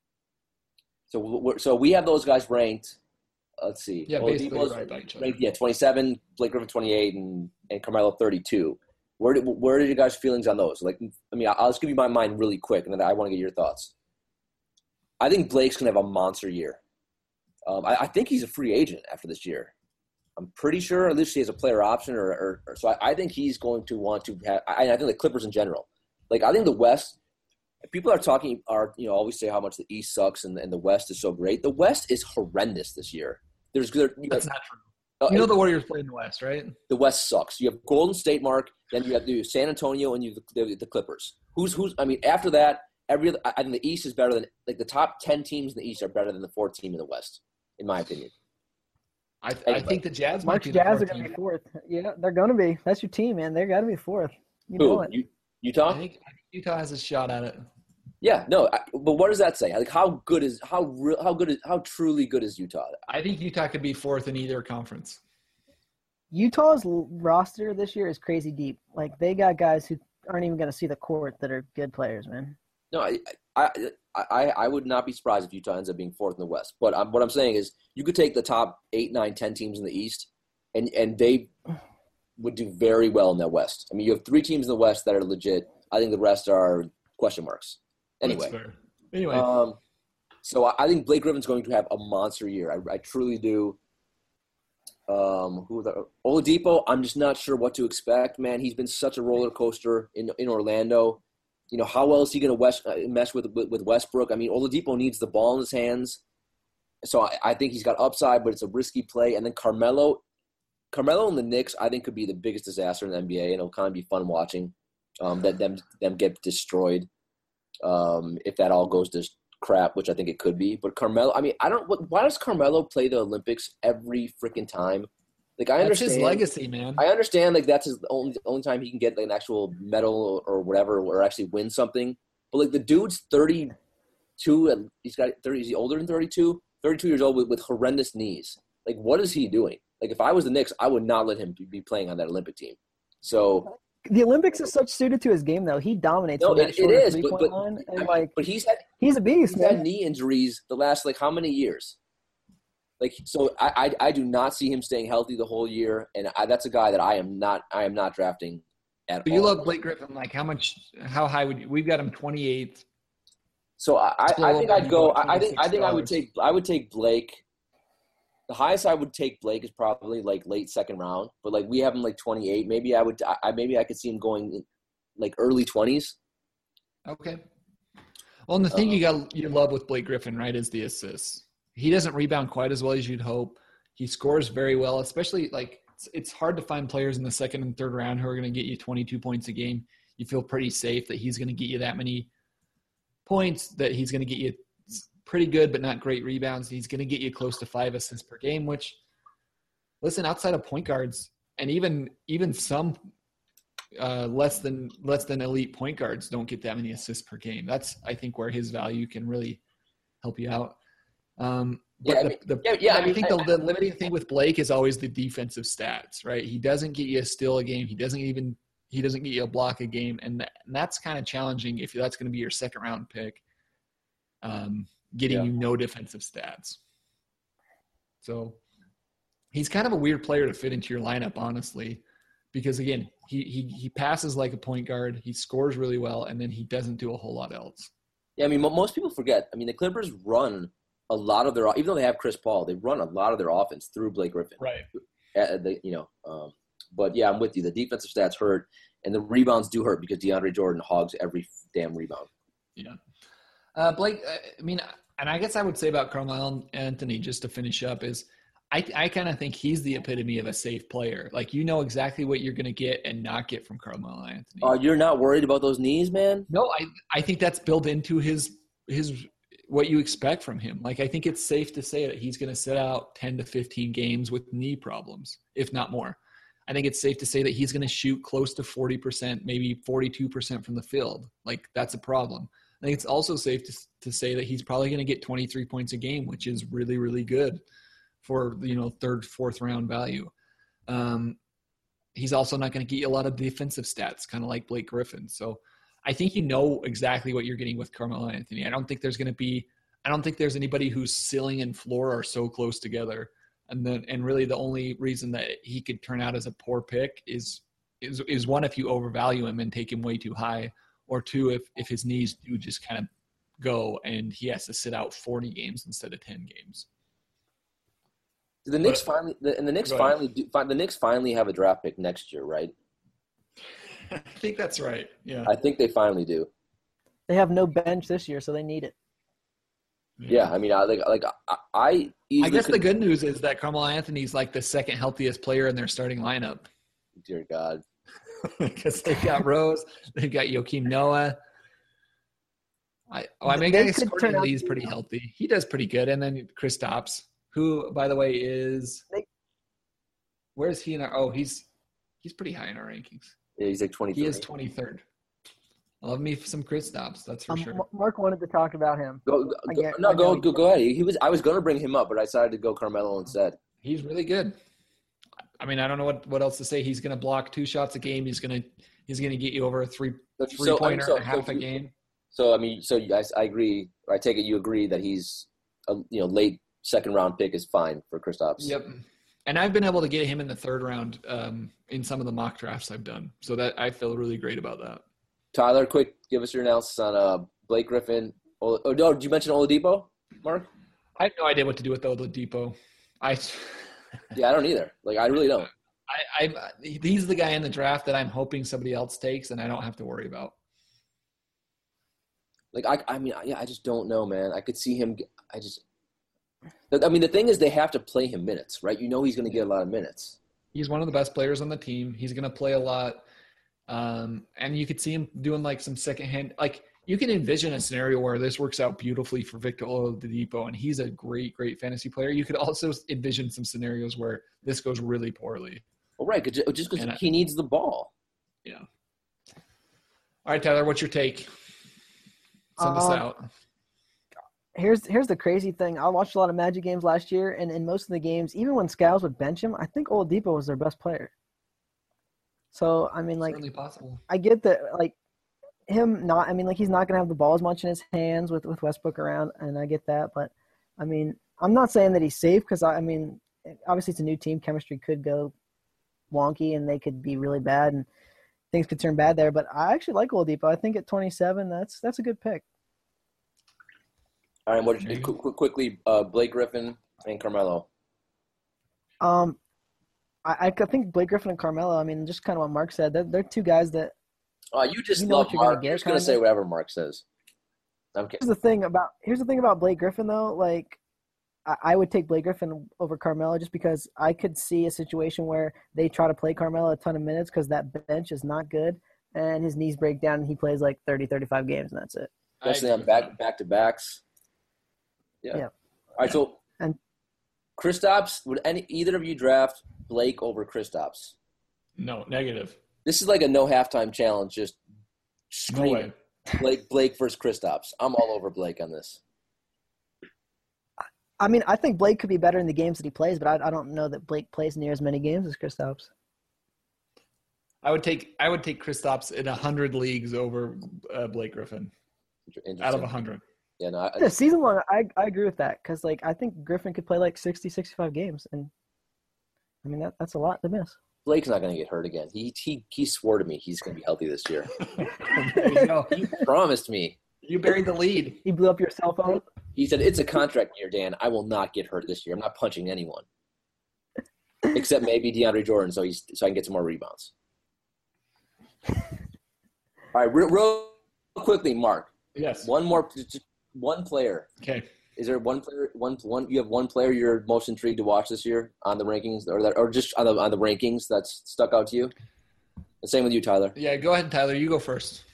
[SPEAKER 3] So we have those guys ranked. Let's see.
[SPEAKER 1] Yeah, basically right by each other.
[SPEAKER 3] Ranked, 27, Blake Griffin 28, and Carmelo 32. Where did you guys' feelings on those? Like, I mean, I'll just give you my mind really quick, and then I want to get your thoughts. I think Blake's going to have a monster year. I think he's a free agent after this year. I'm pretty sure, at least he has a player option, or so I think he's going to want to have. I think the Clippers in general. Like, I think the West, people always say how much the East sucks and the West is so great. The West is horrendous this year.
[SPEAKER 1] That's not true. The Warriors play in the West, right?
[SPEAKER 3] The West sucks. You have Golden State, Mark, then you have San Antonio, and you have the Clippers. I mean, after that, I think the East is better than, like, the top 10 teams in the East are better than the fourth team in the West, in my opinion.
[SPEAKER 1] I think the Jazz
[SPEAKER 2] might be Jazz are going to be fourth. Yeah, they're going to be. That's your team, man. They're got to be fourth. You know it.
[SPEAKER 3] Utah?
[SPEAKER 1] I think Utah has a shot at it.
[SPEAKER 3] Yeah, no, but what does that say? Like, how truly good is Utah?
[SPEAKER 1] I think Utah could be fourth in either conference.
[SPEAKER 2] Utah's roster this year is crazy deep. Like, they got guys who aren't even going to see the court that are good players, man.
[SPEAKER 3] No, I would not be surprised if Utah ends up being fourth in the West. But what I'm saying is, you could take the top 8, 9, 10 teams in the East, and they would do very well in the West. I mean, you have 3 teams in the West that are legit. I think the rest are question marks. Anyway. So I think Blake Griffin's going to have a monster year. I truly do. Oladipo, I'm just not sure what to expect, man. He's been such a roller coaster in Orlando. You know, how well is he going to mesh with Westbrook? I mean, Oladipo needs the ball in his hands. So I think he's got upside, but it's a risky play. And then Carmelo and the Knicks, I think, could be the biggest disaster in the NBA, and it'll kind of be fun watching them get destroyed if that all goes to crap, which I think it could be. But Carmelo, I mean, why does Carmelo play the Olympics every freaking time? Like, I understand
[SPEAKER 1] his legacy, man.
[SPEAKER 3] I understand, like, that's the only time he can get, like, an actual medal or whatever, or actually win something. But, like, the dude's 32, and is he older than 32? 32 years old with horrendous knees. Like, what is he doing? Like, if I was the Knicks, I would not let him be playing on that Olympic team. So
[SPEAKER 2] the Olympics is such suited to his game, though. He dominates.
[SPEAKER 3] No, it is.
[SPEAKER 2] But
[SPEAKER 3] he's
[SPEAKER 2] a beast.
[SPEAKER 3] He's had knee injuries the last, like, how many years? Like, so I do not see him staying healthy the whole year, and that's a guy that I am not drafting at all.
[SPEAKER 1] You love Blake Griffin. Like, how high we've got him 28th.
[SPEAKER 3] So I think I'd go. I think I would take Blake. The highest I would take Blake is probably, like, late second round, but, like, we have him, like, 28. Maybe I could see him going in, like, early 20s.
[SPEAKER 1] Okay. Well, and the thing you love with Blake Griffin, right, is the assists. He doesn't rebound quite as well as you'd hope. He scores very well, especially, like, it's hard to find players in the second and third round who are going to get you 22 points a game. You feel pretty safe that he's going to get you that many points, that he's going to get you pretty good but not great rebounds. He's going to get you close to 5 assists per game, which, listen, outside of point guards and even some less than elite point guards don't get that many assists per game. That's, I think, where his value can really help you out. I think the limiting thing with Blake is always the defensive stats, right? He doesn't get you a steal a game. He doesn't even He doesn't get you a block a game, and that's kind of challenging if that's going to be your second round pick, getting you no defensive stats. So he's kind of a weird player to fit into your lineup, honestly, because again, he passes like a point guard, he scores really well, and then he doesn't do a whole lot else.
[SPEAKER 3] Yeah, I mean, most people forget. I mean, the Clippers run a lot of their, even though they have Chris Paul, they run a lot of their offense through Blake Griffin.
[SPEAKER 1] Right.
[SPEAKER 3] But yeah, I'm with you. The defensive stats hurt, and the rebounds do hurt because DeAndre Jordan hogs every damn rebound.
[SPEAKER 1] Yeah. Blake, I mean, and I guess I would say about Carmelo Anthony, just to finish up, is I kind of think he's the epitome of a safe player. Like, you know exactly what you're going to get and not get from Carmelo Anthony.
[SPEAKER 3] You're not worried about those knees, man?
[SPEAKER 1] No, I think that's built into his what you expect from him. Like, I think it's safe to say that he's going to sit out 10 to 15 games with knee problems, if not more. I think it's safe to say that he's going to shoot close to 40%, maybe 42% from the field. Like, that's a problem. I think it's also safe to say that he's probably going to get 23 points a game, which is really, really good for, third, fourth round value. He's also not going to get you a lot of defensive stats, kind of like Blake Griffin. So I think you know exactly what you're getting with Carmelo Anthony. I don't think there's anybody whose ceiling and floor are so close together. And really the only reason that he could turn out as a poor pick is one, if you overvalue him and take him way too high, or two, if his knees do just kind of go and he has to sit out 40 games instead of 10 games.
[SPEAKER 3] The Knicks finally have a draft pick next year, right?
[SPEAKER 1] I think that's right. Yeah.
[SPEAKER 3] I think they finally do.
[SPEAKER 2] They have no bench this year, so they need it.
[SPEAKER 3] Yeah, I mean, I
[SPEAKER 1] guess the good news is that Carmelo Anthony's like the second healthiest player in their starting lineup.
[SPEAKER 3] Dear God.
[SPEAKER 1] Because they've got Rose, they've got Joakim Noah. I guess Courtney Lee's pretty healthy. He does pretty good. And then Kristaps, who, by the way, is – where's he in our – he's pretty high in our rankings.
[SPEAKER 3] Yeah, he's like 23rd.
[SPEAKER 1] He is 23rd. I love me some Kristaps, that's for sure.
[SPEAKER 2] Mark wanted to talk about him.
[SPEAKER 3] Go ahead. I was going to bring him up, but I decided to go Carmelo instead.
[SPEAKER 1] He's really good. I mean, I don't know what else to say. He's going to block 2 shots a game. He's going to get you over a three-pointer and a half a game.
[SPEAKER 3] So, I mean, you guys, I agree. I take it you agree that he's a late second-round pick is fine for Kristaps.
[SPEAKER 1] Yep. And I've been able to get him in the third round in some of the mock drafts I've done. So that I feel really great about that. Tyler,
[SPEAKER 3] quick, give us your analysis on Blake Griffin. Did you mention Oladipo, Mark?
[SPEAKER 1] I have no idea what to do with Oladipo.
[SPEAKER 3] Yeah, I don't either. Like, I really don't.
[SPEAKER 1] He's the guy in the draft that I'm hoping somebody else takes, and I don't have to worry about.
[SPEAKER 3] Like, I just don't know, man. I could see him. The thing is, they have to play him minutes, right? You know, he's going to get a lot of minutes.
[SPEAKER 1] He's one of the best players on the team. He's going to play a lot. And you could see him doing like some secondhand, like you can envision a scenario where this works out beautifully for Victor Oladipo, and he's a great, great fantasy player. You could also envision some scenarios where this goes really poorly.
[SPEAKER 3] Well, right, just because he needs the ball.
[SPEAKER 1] Yeah. All right, Tyler, what's your take? Send us out.
[SPEAKER 2] Here's the crazy thing. I watched a lot of Magic games last year, and in most of the games, even when Skiles would bench him, I think Oladipo was their best player. So, I mean, like,
[SPEAKER 1] certainly possible.
[SPEAKER 2] I get that, like, him not – I mean, like, he's not going to have the ball as much in his hands with Westbrook around, and I get that. But, I mean, I'm not saying that he's safe because, I mean, obviously it's a new team. Chemistry could go wonky, and they could be really bad, and things could turn bad there. But I actually like Oladipo. I think at 27, that's a good pick.
[SPEAKER 3] All right, quickly, Blake Griffin and Carmelo.
[SPEAKER 2] I think Blake Griffin and Carmelo, I mean, just kind of what Mark said, they're two guys that
[SPEAKER 3] you just love Mark. You're just going to say whatever Mark says. I'm kidding.
[SPEAKER 2] Here's the thing about Blake Griffin, though. Like, I would take Blake Griffin over Carmelo just because I could see a situation where they try to play Carmelo a ton of minutes because that bench is not good, and his knees break down, and he plays like 30, 35 games, and that's it.
[SPEAKER 3] Especially on back-to-backs. Yeah. All right, so Kristaps, would either of you draft Blake over Kristaps?
[SPEAKER 1] No, negative.
[SPEAKER 3] This is like a no halftime challenge. Just screaming. No way. Blake versus Kristaps. I'm all over Blake on this.
[SPEAKER 2] I mean, I think Blake could be better in the games that he plays, but I don't know that Blake plays near as many games as Kristaps.
[SPEAKER 1] I would take Kristaps in 100 leagues over Blake Griffin out of 100.
[SPEAKER 3] Yeah, no,
[SPEAKER 2] season long, I agree with that because like I think Griffin could play like 60, 65 games, and I mean that's a lot to miss.
[SPEAKER 3] Blake's not going to get hurt again. He swore to me he's going to be healthy this year.
[SPEAKER 1] There you go.
[SPEAKER 3] He promised me.
[SPEAKER 1] You buried the lead.
[SPEAKER 2] He blew up your cell phone.
[SPEAKER 3] He said, "It's a contract year, Dan. I will not get hurt this year. I'm not punching anyone, except maybe DeAndre Jordan, so I can get some more rebounds." All right, real quickly, Mark.
[SPEAKER 1] Yes.
[SPEAKER 3] One player.
[SPEAKER 1] Okay.
[SPEAKER 3] Is there one player? One. You have one player you're most intrigued to watch this year on the rankings, or just on the rankings that's stuck out to you. The same with you, Tyler.
[SPEAKER 1] Yeah, go ahead, Tyler. You go first.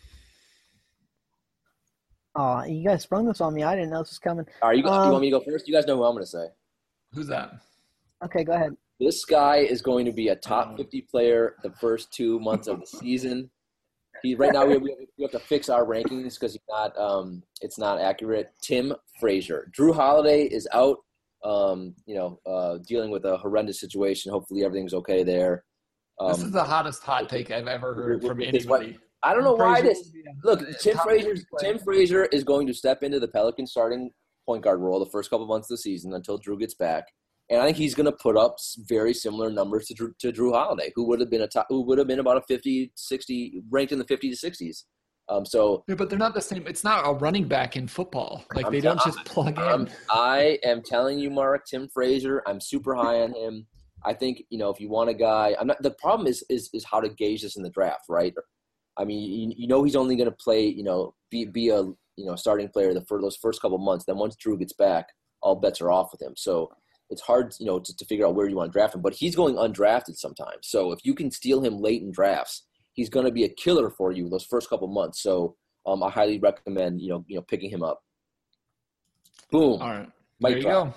[SPEAKER 2] Oh, you guys sprung this on me. I didn't know this was coming.
[SPEAKER 3] All right, you want me to go first? You guys know who I'm going to say.
[SPEAKER 1] Who's that?
[SPEAKER 2] Okay, go ahead.
[SPEAKER 3] This guy is going to be a top 50 player the first 2 months of the season. Right now we have to fix our rankings because it's not accurate. Tim Frazier. Drew Holiday is out, dealing with a horrendous situation. Hopefully everything's okay there.
[SPEAKER 1] This is the hottest hot take I've ever heard from anybody.
[SPEAKER 3] I don't know why this. Look, Tim Frazier is going to step into the Pelicans starting point guard role the first couple months of the season until Drew gets back, and I think he's going to put up very similar numbers to Drew Holiday, who would have been about a 50, 60, ranked in the 50 to 60s.
[SPEAKER 1] But they're not the same. It's not a running back in football. Like they don't just plug in.
[SPEAKER 3] I am telling you, Mark, Tim Frazier. I'm super high on him. I think if you want a guy, the problem is how to gauge this in the draft, right? I mean, he's only going to play, be a starting player for those first couple months. Then once Drew gets back, all bets are off with him. So it's hard, to figure out where you want to draft him. But he's going undrafted sometimes. So if you can steal him late in drafts, he's going to be a killer for you those first couple months. So I highly recommend, picking him up. Boom.
[SPEAKER 1] All right. There you go.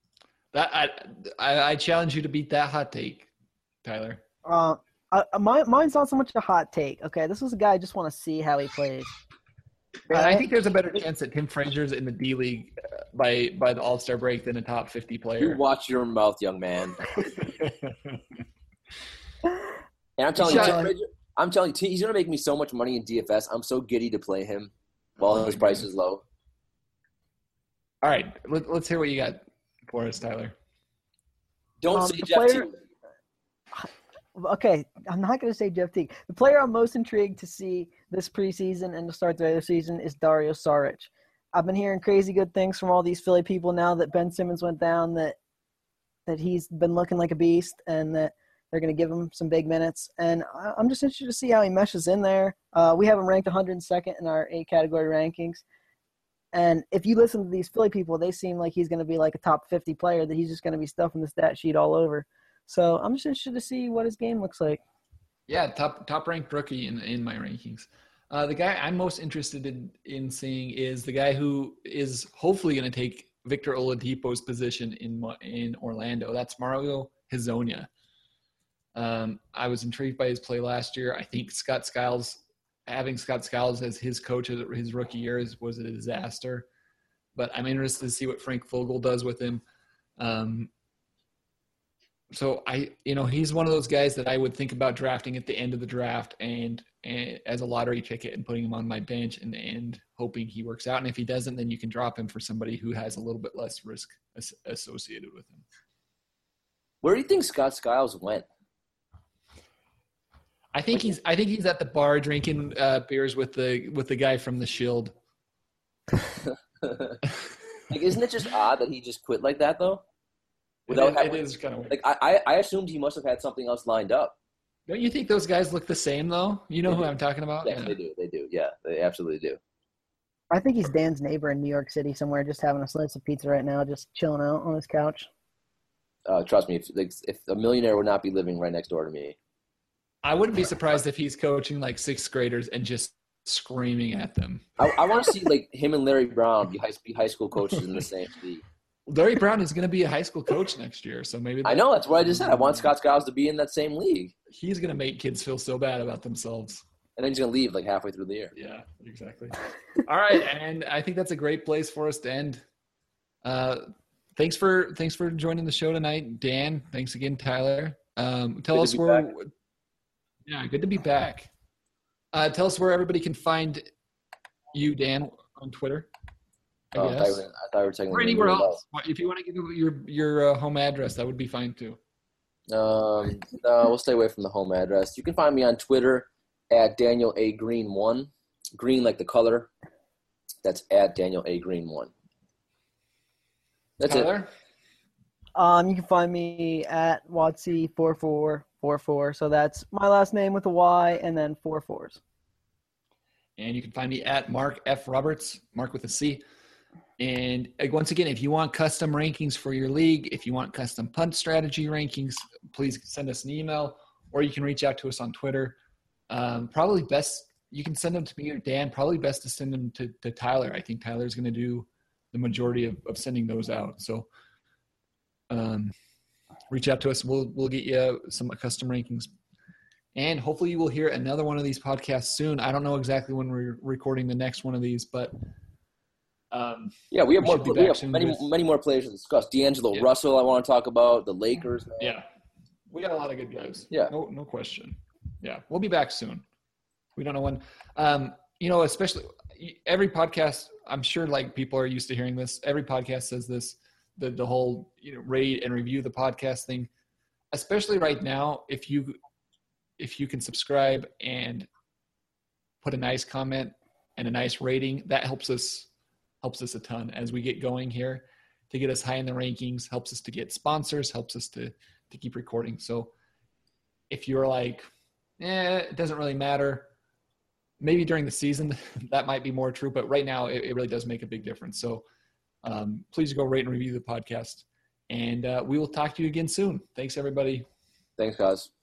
[SPEAKER 1] I challenge you to beat that hot take, Tyler.
[SPEAKER 2] Mine's not so much a hot take. Okay, this is a guy I just want to see how he plays.
[SPEAKER 1] I think there's a better chance that Tim Frazier's in the D League by the All-Star break than a top 50 player.
[SPEAKER 3] You watch your mouth, young man. And I'm telling you, he's going to make me so much money in DFS. I'm so giddy to play him while his price is low.
[SPEAKER 1] All right, let's hear what you got for us, Tyler.
[SPEAKER 3] Don't say Jeff Teague.
[SPEAKER 2] Okay, I'm not going to say Jeff Teague. The player I'm most intrigued to see this preseason and to start the regular season is Dario Saric. I've been hearing crazy good things from all these Philly people now that Ben Simmons went down, that he's been looking like a beast, and that they're going to give him some big minutes. And I'm just interested to see how he meshes in there. We have him ranked 102nd in our 8-category rankings. And if you listen to these Philly people, they seem like he's going to be like a top 50 player, that he's just going to be stuffing the stat sheet all over. So I'm just interested to see what his game looks like.
[SPEAKER 1] Yeah, top ranked rookie in my rankings. The guy I'm most interested in seeing is the guy who is hopefully going to take Victor Oladipo's position in Orlando. That's Mario Hezonja. I was intrigued by his play last year. I think having Scott Skiles as his coach his rookie year was a disaster. But I'm interested to see what Frank Vogel does with him. So he's one of those guys that I would think about drafting at the end of the draft and as a lottery ticket and putting him on my bench and hoping he works out. And if he doesn't, then you can drop him for somebody who has a little bit less risk associated with him.
[SPEAKER 3] Where do you think Scott Skiles went?
[SPEAKER 1] I think he's at the bar drinking beers with the guy from the Shield.
[SPEAKER 3] Isn't it just odd that he just quit like that though?
[SPEAKER 1] It is kind of weird.
[SPEAKER 3] I assumed he must have had something else lined up.
[SPEAKER 1] Don't you think those guys look the same though? You know who I'm talking about?
[SPEAKER 3] Yeah, they do. Yeah, they absolutely do.
[SPEAKER 2] I think he's Dan's neighbor in New York City somewhere, just having a slice of pizza right now, just chilling out on his couch.
[SPEAKER 3] Trust me, if a millionaire would not be living right next door to me.
[SPEAKER 1] I wouldn't be surprised if he's coaching like 6th graders and just screaming at them.
[SPEAKER 3] I want to see like him and Larry Brown be high school coaches in the same league.
[SPEAKER 1] Larry Brown is going to be a high school coach next year, so maybe
[SPEAKER 3] I know, that's what I just said. I want Scott Skiles to be in that same league.
[SPEAKER 1] He's going to make kids feel so bad about themselves.
[SPEAKER 3] And then he's going to leave like halfway through the year.
[SPEAKER 1] Yeah, exactly. All right, and I think that's a great place for us to end. Thanks for joining the show tonight, Dan. Thanks again, Tyler. Tell us where Yeah, good to be back. Tell us where everybody can find you, Dan, on Twitter. I guess.
[SPEAKER 3] I thought we were taking
[SPEAKER 1] or anywhere else. If you want to give your home address, that would be fine too.
[SPEAKER 3] No, we'll stay away from the home address. You can find me on Twitter at Daniel A. Green 1. Green like the color. That's at Daniel A. Green 1. That's
[SPEAKER 1] Tyler?
[SPEAKER 3] it.
[SPEAKER 2] You can find me at Watsy4444. So that's my last name with a Y and then 4 4s.
[SPEAKER 1] And you can find me at Mark F. Roberts, Mark with a C. And once again, if you want custom rankings for your league, if you want custom punt strategy rankings, please send us an email, or you can reach out to us on Twitter. Probably best, you can send them to me or Dan. Probably best to send them to Tyler. I think Tyler's going to do the majority of sending those out. So reach out to us. We'll get you some custom rankings. And hopefully you will hear another one of these podcasts soon. I don't know exactly when we're recording the next one of these, but
[SPEAKER 3] yeah, we have many more players to discuss. D'Angelo Russell, I want to talk about the Lakers. Man.
[SPEAKER 1] Yeah, we got a lot of good guys.
[SPEAKER 3] Yeah,
[SPEAKER 1] no question. Yeah, we'll be back soon. We don't know when. Especially every podcast. I'm sure like people are used to hearing this. Every podcast says this. The whole rate and review the podcast thing. Especially right now, if you can subscribe and put a nice comment and a nice rating, that helps us a ton as we get going here to get us high in the rankings, helps us to get sponsors, helps us to keep recording. So if you're like, it doesn't really matter, maybe during the season that might be more true, but right now it really does make a big difference. So please go rate and review the podcast, and we will talk to you again soon. Thanks, everybody.
[SPEAKER 3] Thanks, guys.